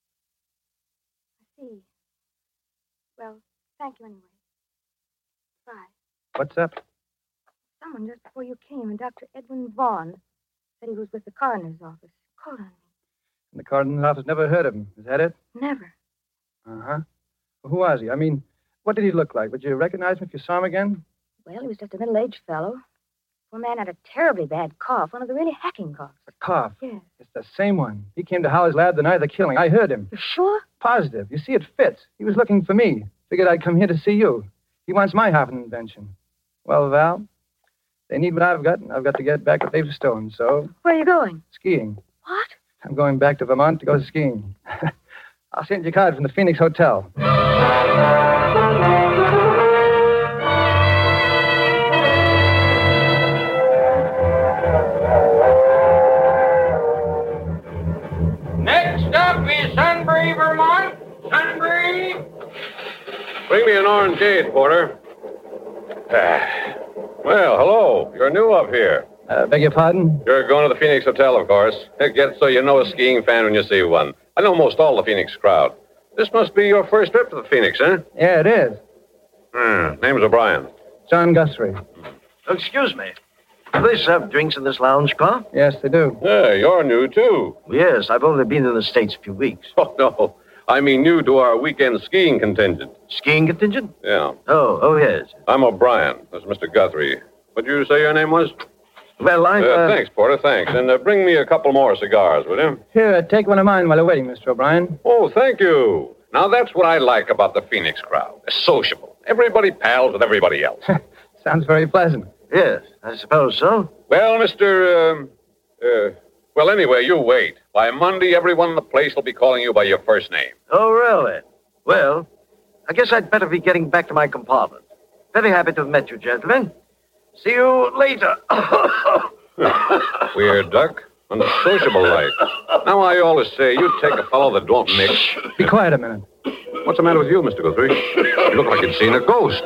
[SPEAKER 18] I see. Well, thank you anyway. Bye.
[SPEAKER 16] What's up?
[SPEAKER 18] Someone just before you came, and Doctor Edwin Vaughn said he was with the coroner's office. Called on me.
[SPEAKER 16] The coroner's office never heard of him. Is that it?
[SPEAKER 18] Never.
[SPEAKER 16] Uh-huh. Well, who was he? I mean, what did he look like? Would you recognize him if you saw him again?
[SPEAKER 18] Well, he was just a middle-aged fellow. Poor man had a terribly bad cough, one of the really hacking coughs.
[SPEAKER 16] A cough?
[SPEAKER 18] Yes.
[SPEAKER 16] It's the same one. He came to Howley's lab the night of the killing. I heard him.
[SPEAKER 18] You sure?
[SPEAKER 16] Positive. You see, it fits. He was looking for me. Figured I'd come here to see you. He wants my half an invention. Well, Val, they need what I've got, and I've got to get back what they've stolen, so...
[SPEAKER 18] Where are you going?
[SPEAKER 16] Skiing.
[SPEAKER 18] What?
[SPEAKER 16] I'm going back to Vermont to go skiing. I'll send you a card from the Phoenix Hotel.
[SPEAKER 6] Next up is Sunbury, Vermont. Sunbury.
[SPEAKER 19] Bring me an orangeade, Porter. Ah. Well, hello. You're new up here.
[SPEAKER 16] Uh, beg your pardon?
[SPEAKER 19] You're going to the Phoenix Hotel, of course. Get so you know a skiing fan when you see one. I know most all the Phoenix crowd. This must be your first trip to the Phoenix, huh?
[SPEAKER 16] Yeah, it is.
[SPEAKER 19] Hmm. Name's O'Brien.
[SPEAKER 16] John Guthrie.
[SPEAKER 14] Oh, excuse me. Do they serve drinks in this lounge car?
[SPEAKER 16] Yes, they do.
[SPEAKER 19] Yeah, you're new, too.
[SPEAKER 14] Yes, I've only been in the States a few weeks.
[SPEAKER 19] Oh, no. I mean new to our weekend skiing contingent.
[SPEAKER 14] Skiing contingent?
[SPEAKER 19] Yeah.
[SPEAKER 14] Oh, oh, yes.
[SPEAKER 19] I'm O'Brien. This is Mister Guthrie. What'd you say your name was?
[SPEAKER 14] Well, I'm...
[SPEAKER 19] Uh,
[SPEAKER 14] uh...
[SPEAKER 19] Thanks, Porter, thanks. And uh, bring me a couple more cigars, will you?
[SPEAKER 16] Here, uh, take one of mine while you're waiting, Mister O'Brien.
[SPEAKER 19] Oh, thank you. Now, that's what I like about the Phoenix crowd. They're sociable. Everybody pals with everybody else.
[SPEAKER 16] Sounds very pleasant.
[SPEAKER 14] Yes, I suppose so.
[SPEAKER 19] Well, Mister Um, uh, well, anyway, you wait. By Monday, everyone in the place will be calling you by your first name.
[SPEAKER 14] Oh, really? Well, I guess I'd better be getting back to my compartment. Very happy to have met you, gentlemen. See you later.
[SPEAKER 19] Weird duck. Unsociable like. Now, I always say, you take a fellow that don't mix.
[SPEAKER 16] Be quiet a minute.
[SPEAKER 19] What's the matter with you, Mister Guthrie? You look like you'd seen a ghost.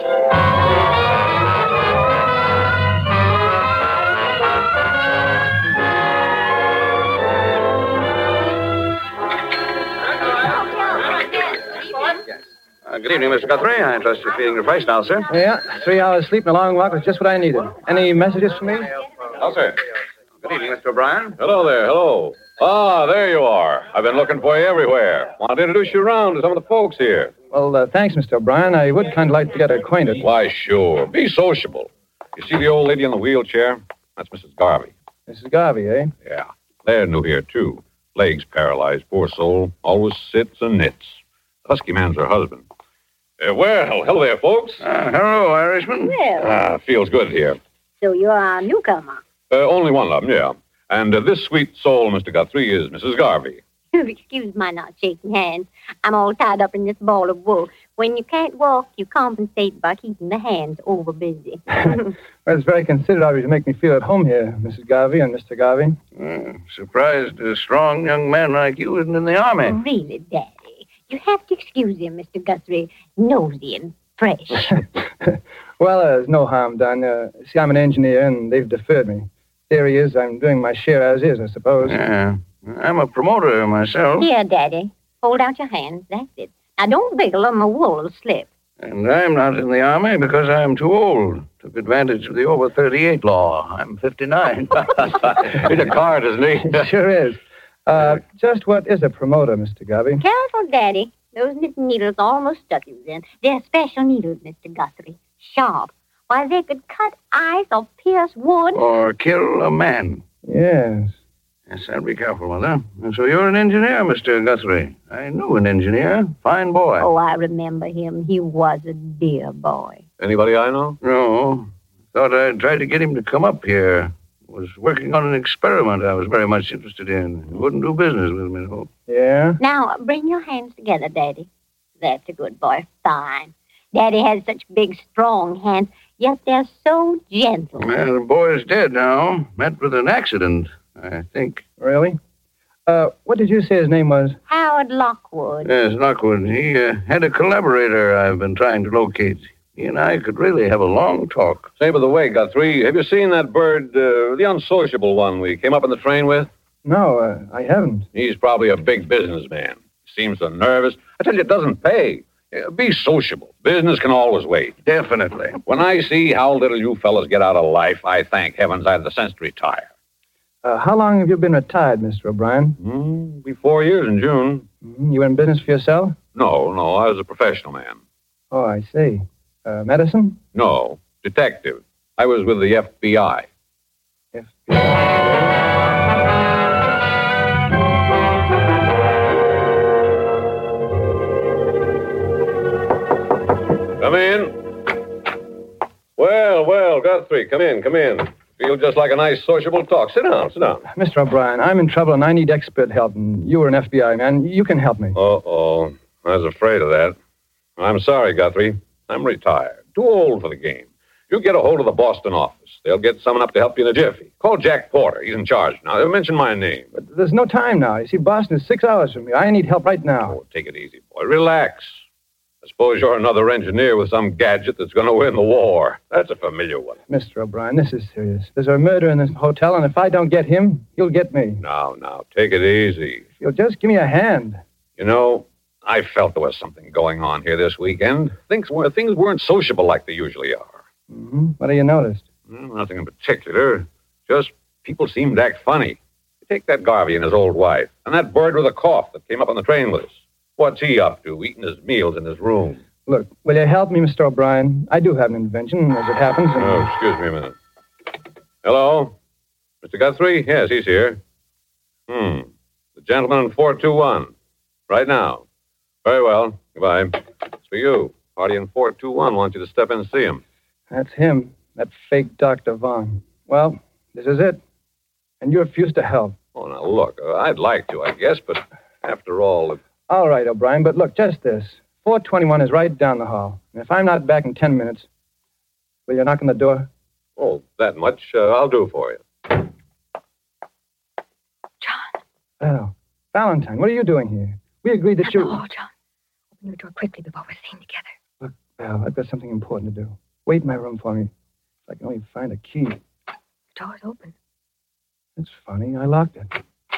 [SPEAKER 17] Uh, good evening, Mister Guthrie. I trust you're feeling refreshed now, sir.
[SPEAKER 16] Yeah, three hours sleep and a long walk was just what I needed. Any messages for me?
[SPEAKER 19] No, sir.
[SPEAKER 17] Good evening, Mister O'Brien.
[SPEAKER 19] Hello there, hello. Ah, there you are. I've been looking for you everywhere. Want to introduce you around to some of the folks here.
[SPEAKER 16] Well, uh, thanks, Mister O'Brien. I would kind of like to get acquainted.
[SPEAKER 19] Why, sure. Be sociable. You see the old lady in the wheelchair? That's Missus Garvey.
[SPEAKER 16] Missus Garvey, eh?
[SPEAKER 19] Yeah. They're new here, too. Legs paralyzed, poor soul. Always sits and knits. Husky man's her husband. Uh, well, hello there, folks.
[SPEAKER 17] Uh, hello, Irishman.
[SPEAKER 20] Well,
[SPEAKER 19] Ah, feels good here.
[SPEAKER 20] so you're a newcomer.
[SPEAKER 19] Uh, only one of them, yeah. And uh, this sweet soul, Mister Guthrie, is Missus Garvey.
[SPEAKER 20] Excuse my not shaking hands. I'm all tied up in this ball of wool. When you can't walk, you compensate by keeping the hands over busy.
[SPEAKER 16] Well, it's very considerate of you to make me feel at home here, Missus Garvey and Mister Garvey.
[SPEAKER 17] Uh, surprised a strong young man like you isn't in the army.
[SPEAKER 20] Really, Daddy, you have to excuse him, Mister Guthrie. Nosy and fresh.
[SPEAKER 16] Well, uh, there's no harm done. Uh, see, I'm an engineer, and they've deferred me. Theory is I'm doing my share as is, I suppose.
[SPEAKER 17] Yeah. I'm a promoter myself.
[SPEAKER 20] Here, Daddy. Hold out your hands. That's it. Now, don't wiggle or my wool will slip.
[SPEAKER 17] And I'm not in the army because I'm too old. Took advantage of the over thirty-eight law. I'm fifty-nine.
[SPEAKER 19] He's a card, isn't he?
[SPEAKER 16] Sure is. Uh, just what is a promoter, Mister Garvey?
[SPEAKER 20] Careful, Daddy. Those knitting needles almost stuck you then. They're special needles, Mister Guthrie. Sharp. Why, they could cut ice or pierce wood.
[SPEAKER 17] Or kill a man.
[SPEAKER 16] Yes.
[SPEAKER 17] Yes, I'll be careful with that. And so you're an engineer, Mister Guthrie. I knew an engineer. Fine boy.
[SPEAKER 20] Oh, I remember him. He was a dear boy.
[SPEAKER 19] Anybody I know?
[SPEAKER 17] No. Thought I'd try to get him to come up here. Was working on an experiment I was very much interested in. He wouldn't do business with me, though.
[SPEAKER 16] Yeah?
[SPEAKER 20] Now, bring your hands together, Daddy. That's a good boy. Fine. Daddy has such big, strong hands, yet they're so gentle.
[SPEAKER 17] Well, the boy's dead now. Met with an accident, I think.
[SPEAKER 16] Really? Uh, what did you say his name was?
[SPEAKER 20] Howard Lockwood.
[SPEAKER 21] Yes, Lockwood. He uh, had a collaborator I've been trying to locate. He and I could really have a long talk.
[SPEAKER 19] Say, by the way, Guthrie, have you seen that bird, uh, the unsociable one we came up in the train with?
[SPEAKER 16] No, uh, I haven't.
[SPEAKER 19] He's probably a big businessman. He seems so nervous. I tell you, it doesn't pay. Uh, be sociable. Business can always wait.
[SPEAKER 21] Definitely.
[SPEAKER 19] When I see how little you fellas get out of life, I thank heavens I had the sense to retire.
[SPEAKER 16] Uh, how long have you been retired, Mister O'Brien?
[SPEAKER 19] Mm, be four years in June.
[SPEAKER 16] Mm, you in business for yourself?
[SPEAKER 19] No, no, I was a professional man.
[SPEAKER 16] Oh, I see. Uh, medicine?
[SPEAKER 19] No, detective. I was with the F B I.
[SPEAKER 16] F B I.
[SPEAKER 19] Come in. Well, well, Guthrie, come in, come in. Feel just like a nice sociable talk. Sit down, sit down.
[SPEAKER 16] Mister O'Brien, I'm in trouble and I need expert help, and you were an F B I man. You can help me.
[SPEAKER 19] Uh-oh. I was afraid of that. I'm sorry, Guthrie. I'm retired. Too old for the game. You get a hold of the Boston office. They'll get someone up to help you in a jiffy. Call Jack Porter. He's in charge now. Mention my name.
[SPEAKER 16] But there's no time now. You see, Boston is six hours from me. I need help right now.
[SPEAKER 19] Oh, take it easy, boy. Relax. I suppose you're another engineer with some gadget that's going to win the war. That's a familiar one.
[SPEAKER 16] Mister O'Brien, this is serious. There's a murder in this hotel, and if I don't get him, you'll get me.
[SPEAKER 19] Now, now, take it easy.
[SPEAKER 16] You'll just give me a hand.
[SPEAKER 19] You know, I felt there was something going on here this weekend. Things, were, things weren't sociable like they usually are.
[SPEAKER 16] Mm-hmm. What have you noticed?
[SPEAKER 19] Well, nothing in particular. Just people seemed to act funny. Take that Garvey and his old wife, and that bird with a cough that came up on the train with us. What's he up to, eating his meals in his room?
[SPEAKER 16] Look, will you help me, Mister O'Brien? I do have an invention, as it happens. And...
[SPEAKER 19] Oh, excuse me a minute. Hello? Mister Guthrie? Yes, he's here. Hmm. The gentleman in four two one. Right now. Very well. Goodbye. It's for you. Party in four two one wants you to step in and see him.
[SPEAKER 16] That's him. That fake Doctor Vaughn. Well, this is it. And you refuse to help.
[SPEAKER 19] Oh, now, look, uh, I'd like to, I guess, but after all... If...
[SPEAKER 16] All right, O'Brien, but look, just this. four twenty-one is right down the hall. And if I'm not back in ten minutes, will you knock on the door?
[SPEAKER 19] Oh, that much uh, I'll do for you.
[SPEAKER 18] John.
[SPEAKER 16] Oh, Valentine, what are you doing here? We agreed that you...
[SPEAKER 18] Oh, John. Open the door quickly before we're seen together.
[SPEAKER 16] Look, Val, I've got something important to do. Wait in my room for me. If I can only find a key.
[SPEAKER 18] The door's open.
[SPEAKER 16] That's funny. I locked it.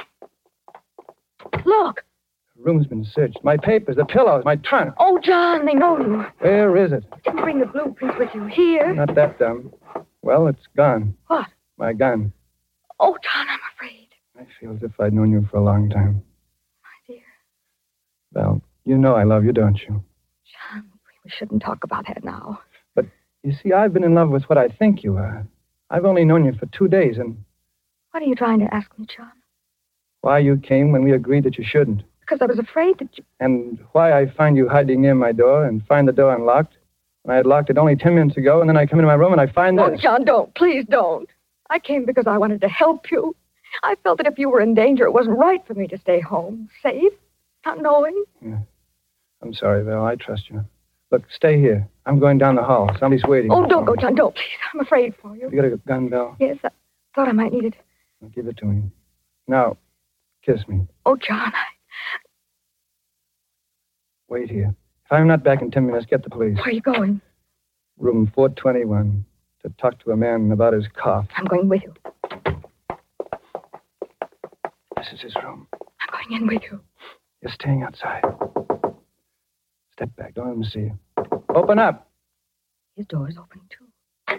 [SPEAKER 18] Look.
[SPEAKER 16] The room's been searched. My papers, the pillows, my trunk.
[SPEAKER 18] Oh, John, they know you.
[SPEAKER 16] Where is it?
[SPEAKER 18] You didn't bring the blueprints with you. Here.
[SPEAKER 16] Not that dumb. Well, it's gone.
[SPEAKER 18] What?
[SPEAKER 16] My gun.
[SPEAKER 18] Oh, John, I'm afraid.
[SPEAKER 16] I feel as if I'd known you for a long time.
[SPEAKER 18] My dear.
[SPEAKER 16] Val, you know I love you, don't you?
[SPEAKER 18] John, we shouldn't talk about that now.
[SPEAKER 16] But, you see, I've been in love with what I think you are. I've only known you for two days, and...
[SPEAKER 18] What are you trying to ask me, John?
[SPEAKER 16] Why you came when we agreed that you shouldn't.
[SPEAKER 18] Because I was afraid that you...
[SPEAKER 16] And why I find you hiding near my door and find the door unlocked. And I had locked it only ten minutes ago, and then I come into my room and I find
[SPEAKER 18] Oh,
[SPEAKER 16] this.
[SPEAKER 18] John, don't. Please don't. I came because I wanted to help you. I felt that if you were in danger, it wasn't right for me to stay home, safe, not knowing.
[SPEAKER 16] Yeah. I'm sorry, Val. I trust you. Look, stay here. I'm going down the hall. Somebody's waiting.
[SPEAKER 18] Oh, don't go, John. Don't, please. I'm afraid for you.
[SPEAKER 16] You got a gun, Val?
[SPEAKER 18] Yes, I thought I might need it.
[SPEAKER 16] Well, give it to me. Now, kiss me.
[SPEAKER 18] Oh, John, I...
[SPEAKER 16] Wait here. If I'm not back in ten minutes, get the police.
[SPEAKER 18] Where are you going?
[SPEAKER 16] Room four twenty-one. To talk to a man about his cough.
[SPEAKER 18] I'm going with you.
[SPEAKER 16] This is his room.
[SPEAKER 18] I'm going in with you.
[SPEAKER 16] You're staying outside. Step back. Don't let him see you. Open up.
[SPEAKER 18] His door's open, too.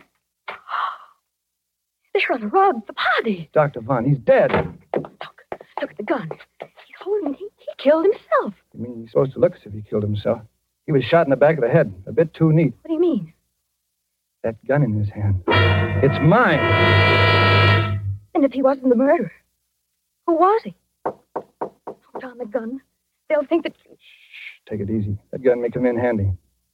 [SPEAKER 18] There on the rug, the body.
[SPEAKER 16] Doctor Vaughn, he's dead.
[SPEAKER 18] Look. Look at the gun. He's holding it. He, he killed himself.
[SPEAKER 16] You mean he's supposed to look as if he killed himself? He was shot in the back of the head. A bit too neat.
[SPEAKER 18] What do you mean?
[SPEAKER 16] That gun in his hand. It's mine.
[SPEAKER 18] And if he wasn't the murderer, who was he? Put on the gun. They'll think that...
[SPEAKER 16] Shh, take it easy. That gun may come in handy.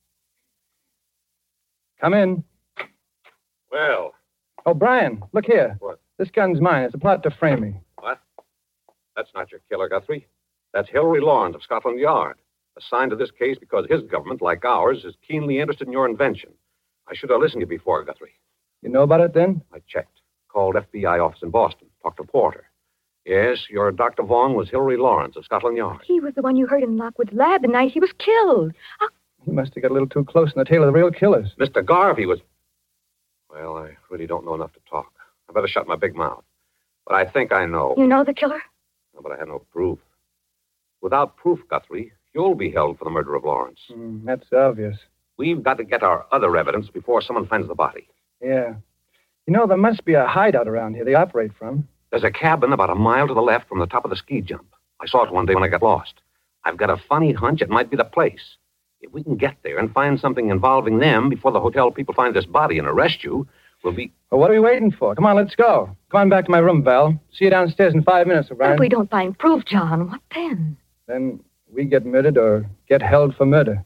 [SPEAKER 16] Come in.
[SPEAKER 19] Well.
[SPEAKER 16] Oh, Brian, look here.
[SPEAKER 19] What?
[SPEAKER 16] This gun's mine. It's a plot to frame me.
[SPEAKER 19] What? That's not your killer, Guthrie. That's Hilary Lawrence of Scotland Yard, assigned to this case because his government, like ours, is keenly interested in your invention. I should have listened to you before, Guthrie.
[SPEAKER 16] You know about it, then?
[SPEAKER 19] I checked. Called F B I office in Boston. Talked to Porter. Yes, your Doctor Vaughan was Hilary Lawrence of Scotland Yard.
[SPEAKER 18] He was the one you heard in Lockwood's lab the night he was killed. How...
[SPEAKER 16] He must have got a little too close in the tail of the real killers.
[SPEAKER 19] Mister Garvey was... Well, I really don't know enough to talk. I better shut my big mouth. But I think I know.
[SPEAKER 18] You know the killer?
[SPEAKER 19] No, but I have no proof. Without proof, Guthrie, you'll be held for the murder of Lawrence.
[SPEAKER 16] Mm, that's obvious.
[SPEAKER 19] We've got to get our other evidence before someone finds the body.
[SPEAKER 16] Yeah. You know, there must be a hideout around here they operate from.
[SPEAKER 19] There's a cabin about a mile to the left from the top of the ski jump. I saw it one day when I got lost. I've got a funny hunch it might be the place. If we can get there and find something involving them before the hotel people find this body and arrest you, we'll be...
[SPEAKER 16] Well, what are we waiting for? Come on, let's go. Come on back to my room, Val. See you downstairs in five minutes, O'Brien.
[SPEAKER 18] If we don't find proof, John, what then?
[SPEAKER 16] Then we get murdered or get held for murder.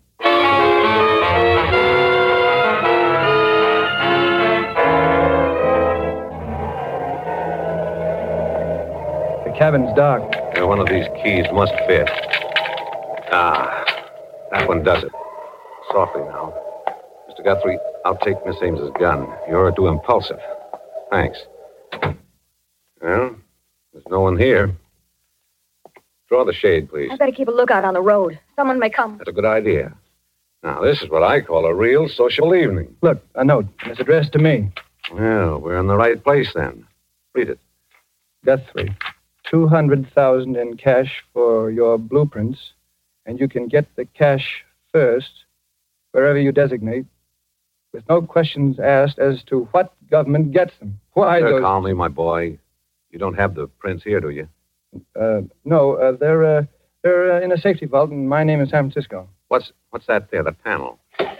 [SPEAKER 16] The cabin's dark.
[SPEAKER 19] Yeah, one of these keys must fit. Ah, that one does it. Softly now. Mister Guthrie, I'll take Miss Ames's gun. You're too impulsive. Thanks. Well, there's no one here. Draw the shade, please.
[SPEAKER 18] I've got to keep a lookout on the road. Someone may come.
[SPEAKER 19] That's a good idea. Now, this is what I call a real sociable evening.
[SPEAKER 16] Look, a note. It's addressed to me.
[SPEAKER 19] Well, we're in the right place then. Read it.
[SPEAKER 16] Guthrie, two hundred thousand dollars in cash for your blueprints, and you can get the cash first, wherever you designate, with no questions asked as to what government gets them. Why
[SPEAKER 19] Sir,
[SPEAKER 16] those...
[SPEAKER 19] calmly, my boy. You don't have the prints here, do you?
[SPEAKER 16] Uh, no, uh, they're, uh, they're uh, in a safety vault, and my name is San Francisco.
[SPEAKER 19] What's what's that there, the panel?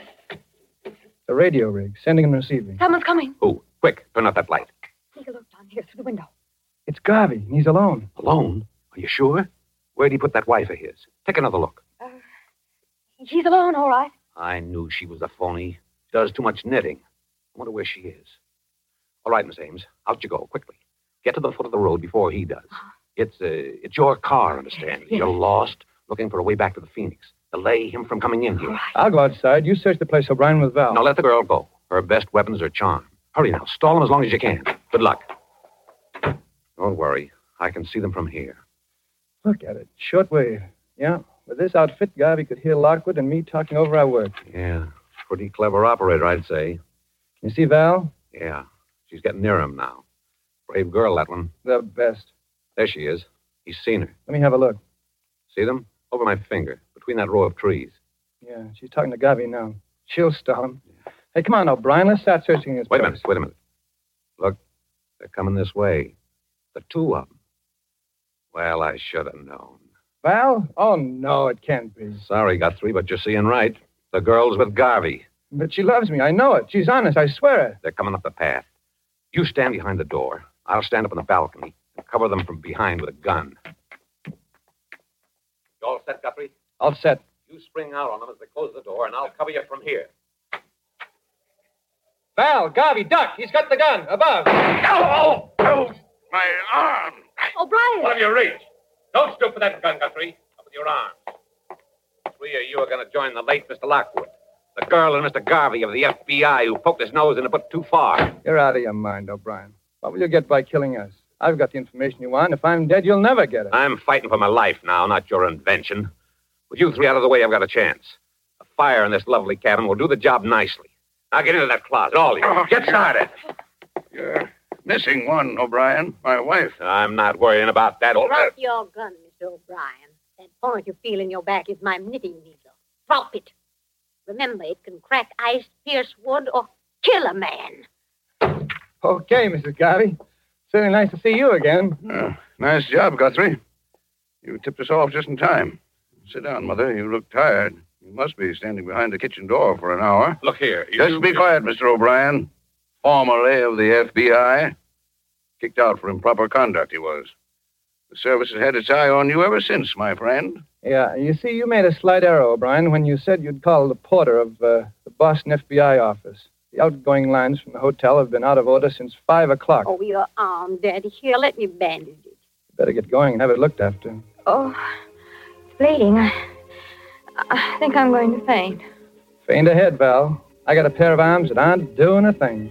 [SPEAKER 16] The radio rig, sending and receiving.
[SPEAKER 18] Someone's coming.
[SPEAKER 19] Who? Quick, turn off that light.
[SPEAKER 18] Take a look down here through the window.
[SPEAKER 16] It's Garvey, and he's alone.
[SPEAKER 19] Alone? Are you sure? Where'd he put that wife of his? Take another look.
[SPEAKER 18] Uh, he's alone, all right.
[SPEAKER 19] I knew she was a phony. Does too much knitting. I wonder where she is. All right, Miss Ames, out you go, quickly. Get to the foot of the road before he does. It's uh, it's your car, understand?
[SPEAKER 18] Yes.
[SPEAKER 19] You're lost, looking for a way back to the Phoenix. Delay him from coming in here.
[SPEAKER 16] I'll go outside. You search the place, O'Brien, with Val.
[SPEAKER 19] Now, let the girl go. Her best weapons are charm. Hurry now. Stall them as long as you can. Good luck. Don't worry. I can see them from here.
[SPEAKER 16] Look at it. Shortwave. Yeah. With this outfit, Garvey could hear Lockwood and me talking over our work.
[SPEAKER 19] Yeah. Pretty clever operator, I'd say.
[SPEAKER 16] Can you see Val?
[SPEAKER 19] Yeah. She's getting near him now. Brave girl, that one.
[SPEAKER 16] The best.
[SPEAKER 19] There she is. He's seen her.
[SPEAKER 16] Let me have a look.
[SPEAKER 19] See them? Over my finger, between that row of trees.
[SPEAKER 16] Yeah, she's talking to Garvey now. She'll stall him. Yeah. Hey, come on, O'Brien. Let's start searching this
[SPEAKER 19] Wait
[SPEAKER 16] place.
[SPEAKER 19] a minute. Wait a minute. Look, they're coming this way. The two of them. Well, I should have known.
[SPEAKER 16] Val? Oh, no, it can't be.
[SPEAKER 19] Sorry, Guthrie, but you're seeing right. The girl's with Garvey.
[SPEAKER 16] But she loves me. I know it. She's honest. I swear it.
[SPEAKER 19] They're coming up the path. You stand behind the door. I'll stand up on the balcony and cover them from behind with a gun. You all set, Guthrie?
[SPEAKER 16] All set.
[SPEAKER 19] You spring out on them as they close the door, and I'll cover you from here.
[SPEAKER 16] Val, Garvey, duck. He's got the gun. Above.
[SPEAKER 9] Oh, oh, oh, my arm.
[SPEAKER 18] O'Brien.
[SPEAKER 19] What have you reached? Don't stoop for that gun, Guthrie. Up with your arms. Three of you are going to join the late Mister Lockwood. The girl and Mister Garvey of the F B I who poked his nose in a bit too far.
[SPEAKER 16] You're out of your mind, O'Brien. What will you get by killing us? I've got the information you want. If I'm dead, you'll never get it.
[SPEAKER 19] I'm fighting for my life now, not your invention. With you three out of the way, I've got a chance. A fire in this lovely cabin will do the job nicely. Now get into that closet, all of you.
[SPEAKER 9] Oh,
[SPEAKER 19] Get started.
[SPEAKER 9] You're missing one, O'Brien. My wife.
[SPEAKER 19] I'm not worrying about that old...
[SPEAKER 20] Drop your gun, Mister O'Brien. That point you feel in your back is my knitting needle. Drop it. Remember, it can crack ice, pierce wood, or kill a man.
[SPEAKER 16] Okay, Missus Garvey. Certainly nice to see you again.
[SPEAKER 9] Uh, nice job, Guthrie. You tipped us off just in time. Sit down, Mother. You look tired. You must be standing behind the kitchen door for an hour.
[SPEAKER 19] Look here.
[SPEAKER 9] Just
[SPEAKER 19] you...
[SPEAKER 9] be quiet, Mister O'Brien. Formerly of the F B I. Kicked out for improper conduct, he was. The service has had its eye on you ever since, my friend.
[SPEAKER 16] Yeah, you see, you made a slight error, O'Brien, when you said you'd call the porter of uh, the Boston F B I office. The outgoing lines from the hotel have been out of order since five o'clock.
[SPEAKER 20] Oh, your arm, Daddy. Here, let me bandage it.
[SPEAKER 16] Better get going and have it looked after.
[SPEAKER 18] Oh, it's bleeding. I, I think I'm going to faint.
[SPEAKER 16] Faint ahead, Val. I got a pair of arms that aren't doing a thing.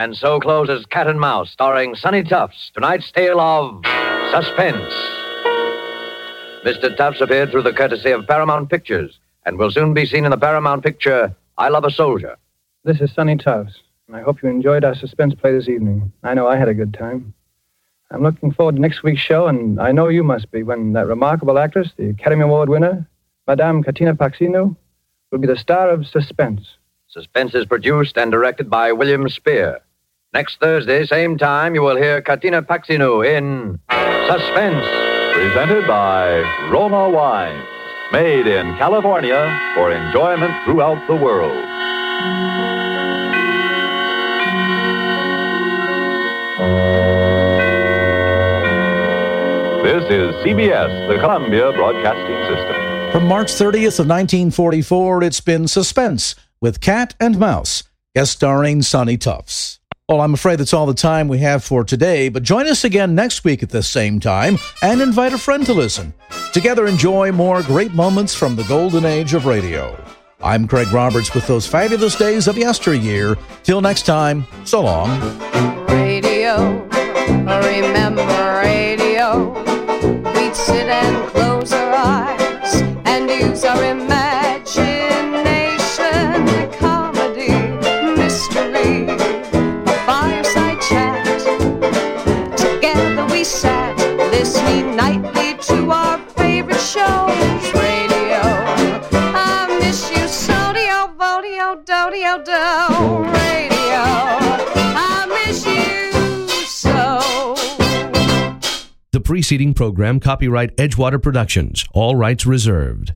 [SPEAKER 15] And so closes Cat and Mouse, starring Sonny Tufts, tonight's tale of suspense. Mister Tufts appeared through the courtesy of Paramount Pictures and will soon be seen in the Paramount picture, I Love a Soldier.
[SPEAKER 16] This is Sonny Tufts, and I hope you enjoyed our suspense play this evening. I know I had a good time. I'm looking forward to next week's show, and I know you must be, when that remarkable actress, the Academy Award winner, Madame Katina Paxinu, will be the star of Suspense.
[SPEAKER 15] Suspense is produced and directed by William Spear. Next Thursday, same time, you will hear Katina Paxinu in Suspense.
[SPEAKER 13] Presented by Roma Wines. Made in California for enjoyment throughout the world. This is C B S, the Columbia Broadcasting System.
[SPEAKER 3] From March thirtieth of nineteen forty-four, it's been Suspense with Cat and Mouse, guest starring Sonny Tufts. Well, I'm afraid that's all the time we have for today, but join us again next week at this same time and invite a friend to listen. Together, enjoy more great moments from the golden age of radio. I'm Craig Roberts with those fabulous days of yesteryear. Till next time, so long.
[SPEAKER 1] Radio, remember radio. We'd sit and close our eyes and use our imagination. Comedy, mystery, a fireside chat. Together we sat, listening nightly to our favorite shows. Radio, I miss you, sodio, vodio, dodio, do. Radio, I miss you so.
[SPEAKER 2] The preceding program, copyright Edgewater Productions, all rights reserved.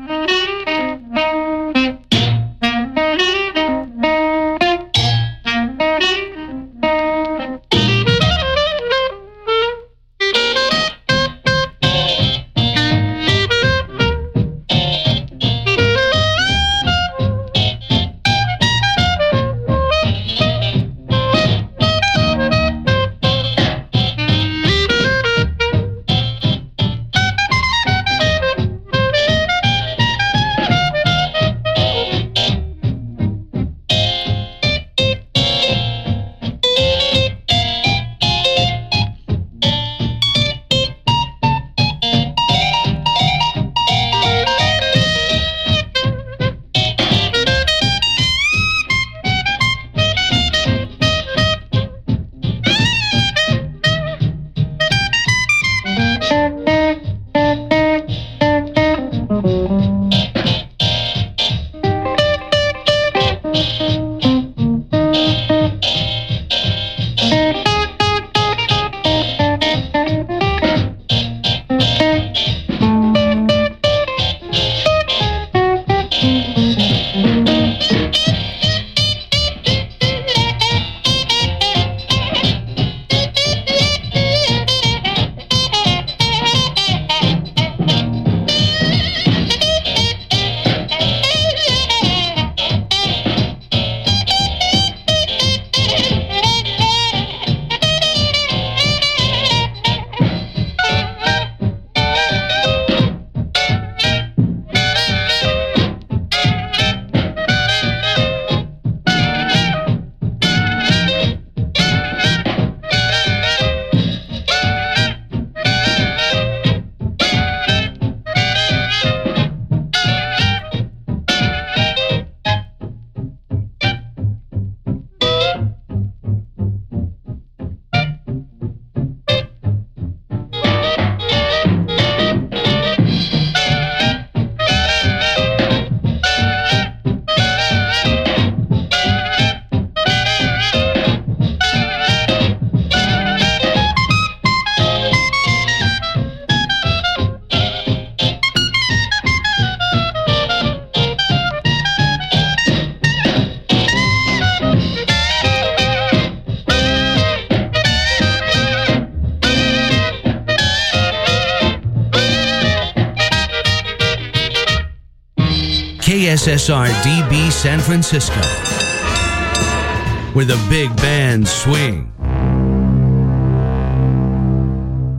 [SPEAKER 2] K S S R D B San Francisco, where the big bands swing